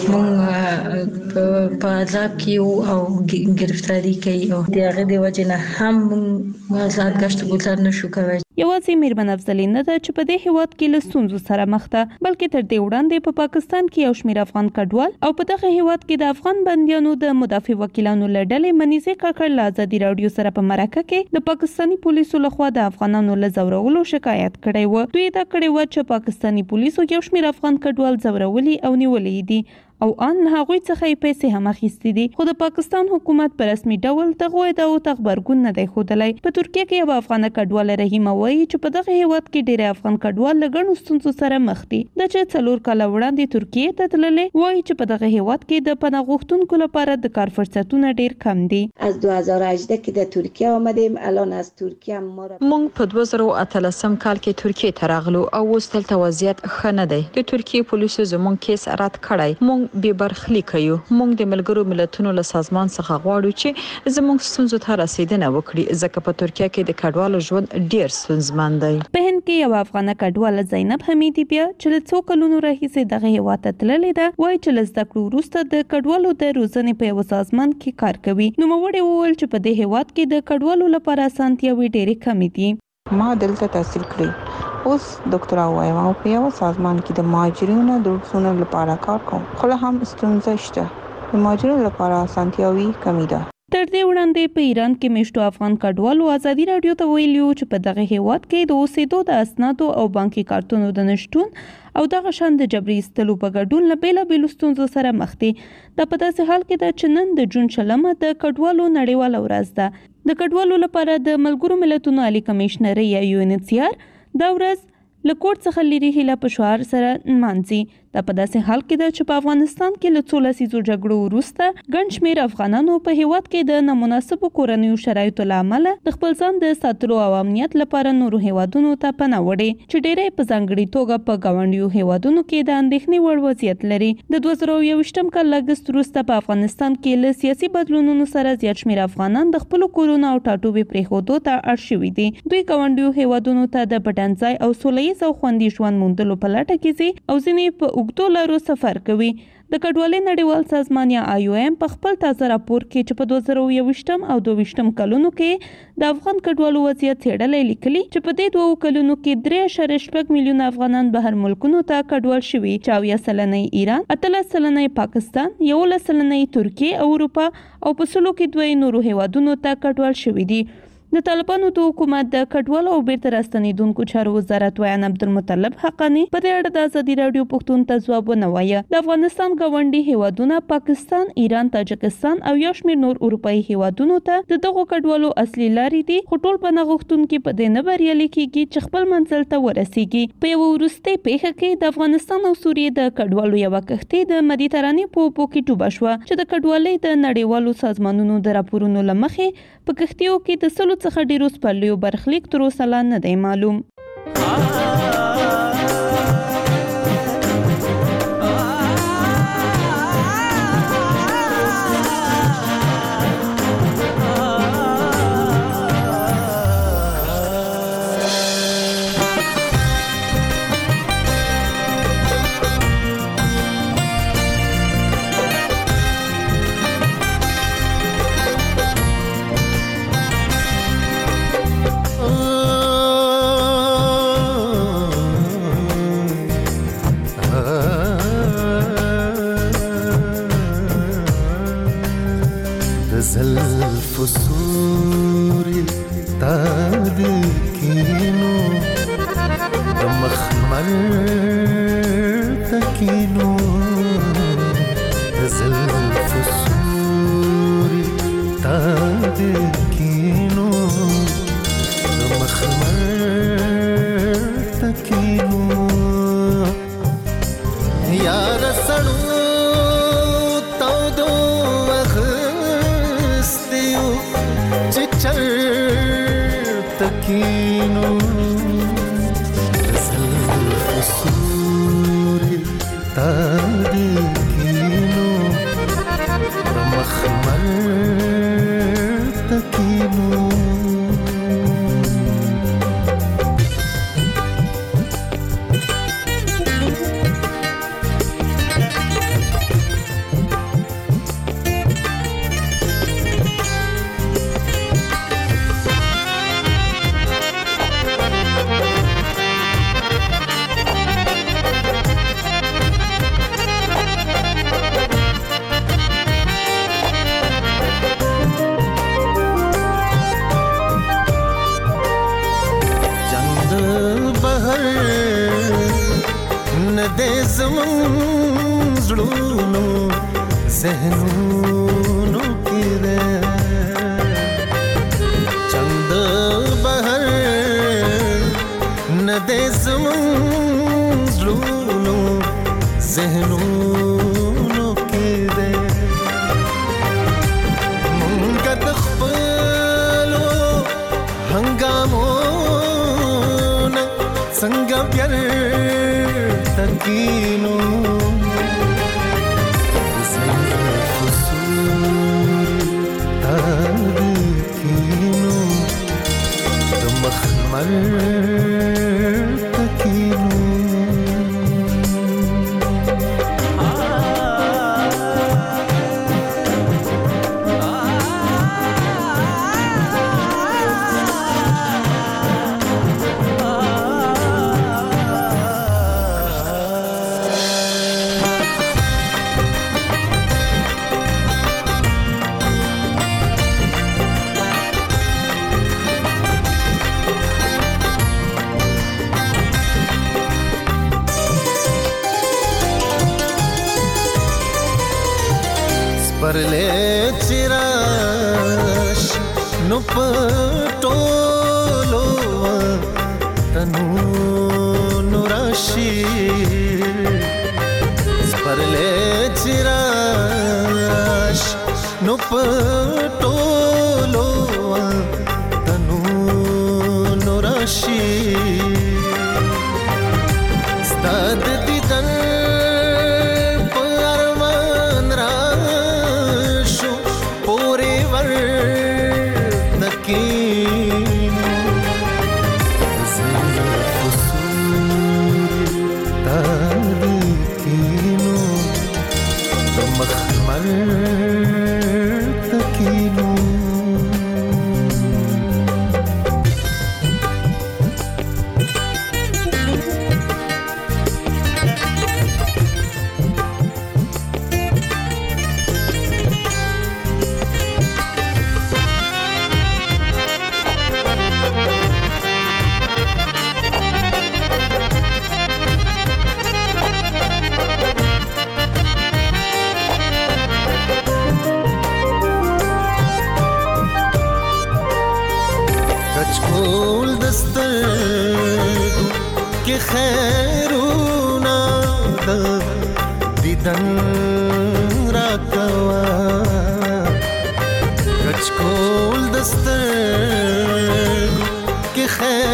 Speaker 10: مونږ په عذاب کې او گرفتاری کوي او دغه د وجه نه هم مونږ آزاد گشت گذار نشو کوي.
Speaker 8: یوازې میرمن افضلي نه ده چې په دې هیواد کې له ستونزو سره مخ ده بلکې تر دې وړاندې په پاکستان کې یو شمېر افغان کډوال او په دغه هیواد کې د افغان بندیانو د مدافع وکیلانو له ډلې منیزه کاکړ له ازادي راډیو سره په مرکه کې د پاکستاني پولیسو لخوا د افغانانو له ځورولو شکایت کړی و. دوی دا کړی و چې پاکستاني پولیسو یو شمېر افغان کډوال ځورولي او نیولي دي او ان هغوی څخه یې پیسې هم اخیستې دي. خو د پاکستان حکومت په رسمي ډول دغه ادعاو ته غبرګون نه دی ښودلی. په ترکیه کې یوه افغانه کډواله رحیمه وایي چې په دغه هیواد کې ډېری افغان کډوال له ګڼو ستونزو سره مخ دي. دا چې څلور کاله وړاندې ترکیې ته تللې وایي چې په دغه هیواد کې د پناه غوښتونکو لپاره د کار فرصتونه ډېر کم دي.
Speaker 11: از دو هزار و هجده که در ترکیه آمدیم الان از ترکیه ما را
Speaker 12: موږ په دوه زره او اتلسم کال کې ترکیې ته راغلو او اوس دلته وضعیت ښه نه دی. د ترکیې پولیسو زموږ کیس رد کړی. موږ بې برخلیک کوي. موږ د ملګرو ملتونو له سازمان څخه غواړو چې زموږ ستونزو ته رسیدنه وکړي ځکه په ترکیه کې د کډوالو ژوند ډیر ستونزمن دی.
Speaker 8: په هند کې یو افغانه کډواله زینب حمیدي بیا چې له څو کلونو راهیسې دغه هیواد ته تللې ده وایي چې له زده کړو وروسته د کډوالو د روزنې په یوه سازمان کې کار کوي. نوموړې وویل چې په دې هیواد کې د کډوالو لپاره اسانتیاوې ډېرې کمې دي.
Speaker 13: ما دلته تحصیل کړی اوس ډاکټرا وایم او په یو سازمان کې د مهاجرینو د روزنې لپاره کار کوم. خو له هم ستونزې شته. د مهاجرینو لپاره اسانتیاوې کمې ده.
Speaker 8: تر دې وړاندې په ایران کې میشتو افغان کډوالو ازادي راډیو ته ویلي چې په دغه هیواد کې د اوسېدو د اسنادو او بانکي کارتونو د نشټون او دغه شان د جبري ایستلو په ګډون له بېلابېلو ستونزو سره مخ دي. دا په داسې حال کې ده چې نن د جون شلمه د کډوالو نړیواله ورځ ده. د کډوالو لپاره د ملګرو ملتونو عالي کمیشنري یا یو ان ایچ سی آر دا ورځ له کوټ څخه لري هیله په شعار سره نمانځي. دا په داسې حال کې ده چې په افغانستان کې له څو لسیزو جګړو وروسته ګڼ شمېر افغانانو په هیواد کې د نامناسبو کورنیو شرایطو له امله د خپل ځان د ساتلو او امنیت لپاره نورو هیوادونو ته پناه وړې چې ډېری په ځانګړي توګه په ګاونډیو هیوادونو کې د اندېښنې وړ وضعیت لري. د دوه زره یوویشتم کال له اګست وروسته په افغانستان کې له سیاسي بدلونونو سره زیات شمېر افغانان د خپلو کورونو او ټاټوبې پرېښودو ته اړ شوي دي. دوی ګاونډیو هیوادونو ته د پټنځای او سوله ییز او خوندي ژوند موندلو په لټه کې ځي او ځینې په اوږدو لارو سفر کوي. د کډوالۍ نړیوال سازمان یا آی او ایم په خپل تازه راپور کې چې په دوه زره یوویشتم او دوه ویشتم کلونو کې د افغان کډوالو وضعیت څېړلی لیکلي چې په دې دوه کلونو کې درې اعشاریه شپږ میلیونه افغانان بهر ملکونو ته کډوال شوي چې اویا سلنه ایران، اتلس سلنه پاکستان، یولس سلنه ترکیه او اروپا او په سلو کې دوه نورو هیوادونو ته کډوال شوي دي. د طالبانو د حکومت د کډوالو او بیرته راستنیدونکو چارو وزارت ویان عبدالمطلب حقانی په دې اړه د ازادي رادیو پښتون ته ځواب ونه وایه. د افغانستان ګاونډي هیوادونه پاکستان، ایران، تاجکستان او یو شمېر نور اروپایي هیوادونو ته د دغو کډوالو اصلي لارې دي، خو ټول پناه غوښتونکي په دې نه بریالي کېږي چې خپل منزل ته ورسیږي. په یوه وروستۍ پیښه کې د افغانستان او سوریې د کډوالو یوه کښتۍ د مدیترانې په اوبو کې ډوبه شوه چې د کډوالۍ د نړیوالو سازمانونو د راپورونو له مخې په کښتیو کې د سلو څخه ډیرو سپرلیو برخلیک تر اوسه لا نه دی معلوم.
Speaker 14: کول دستر کې خیرونا د دیدن را کوا کچ کول دستر کې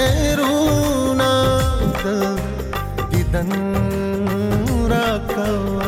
Speaker 14: خیرونا د دیدن را کوا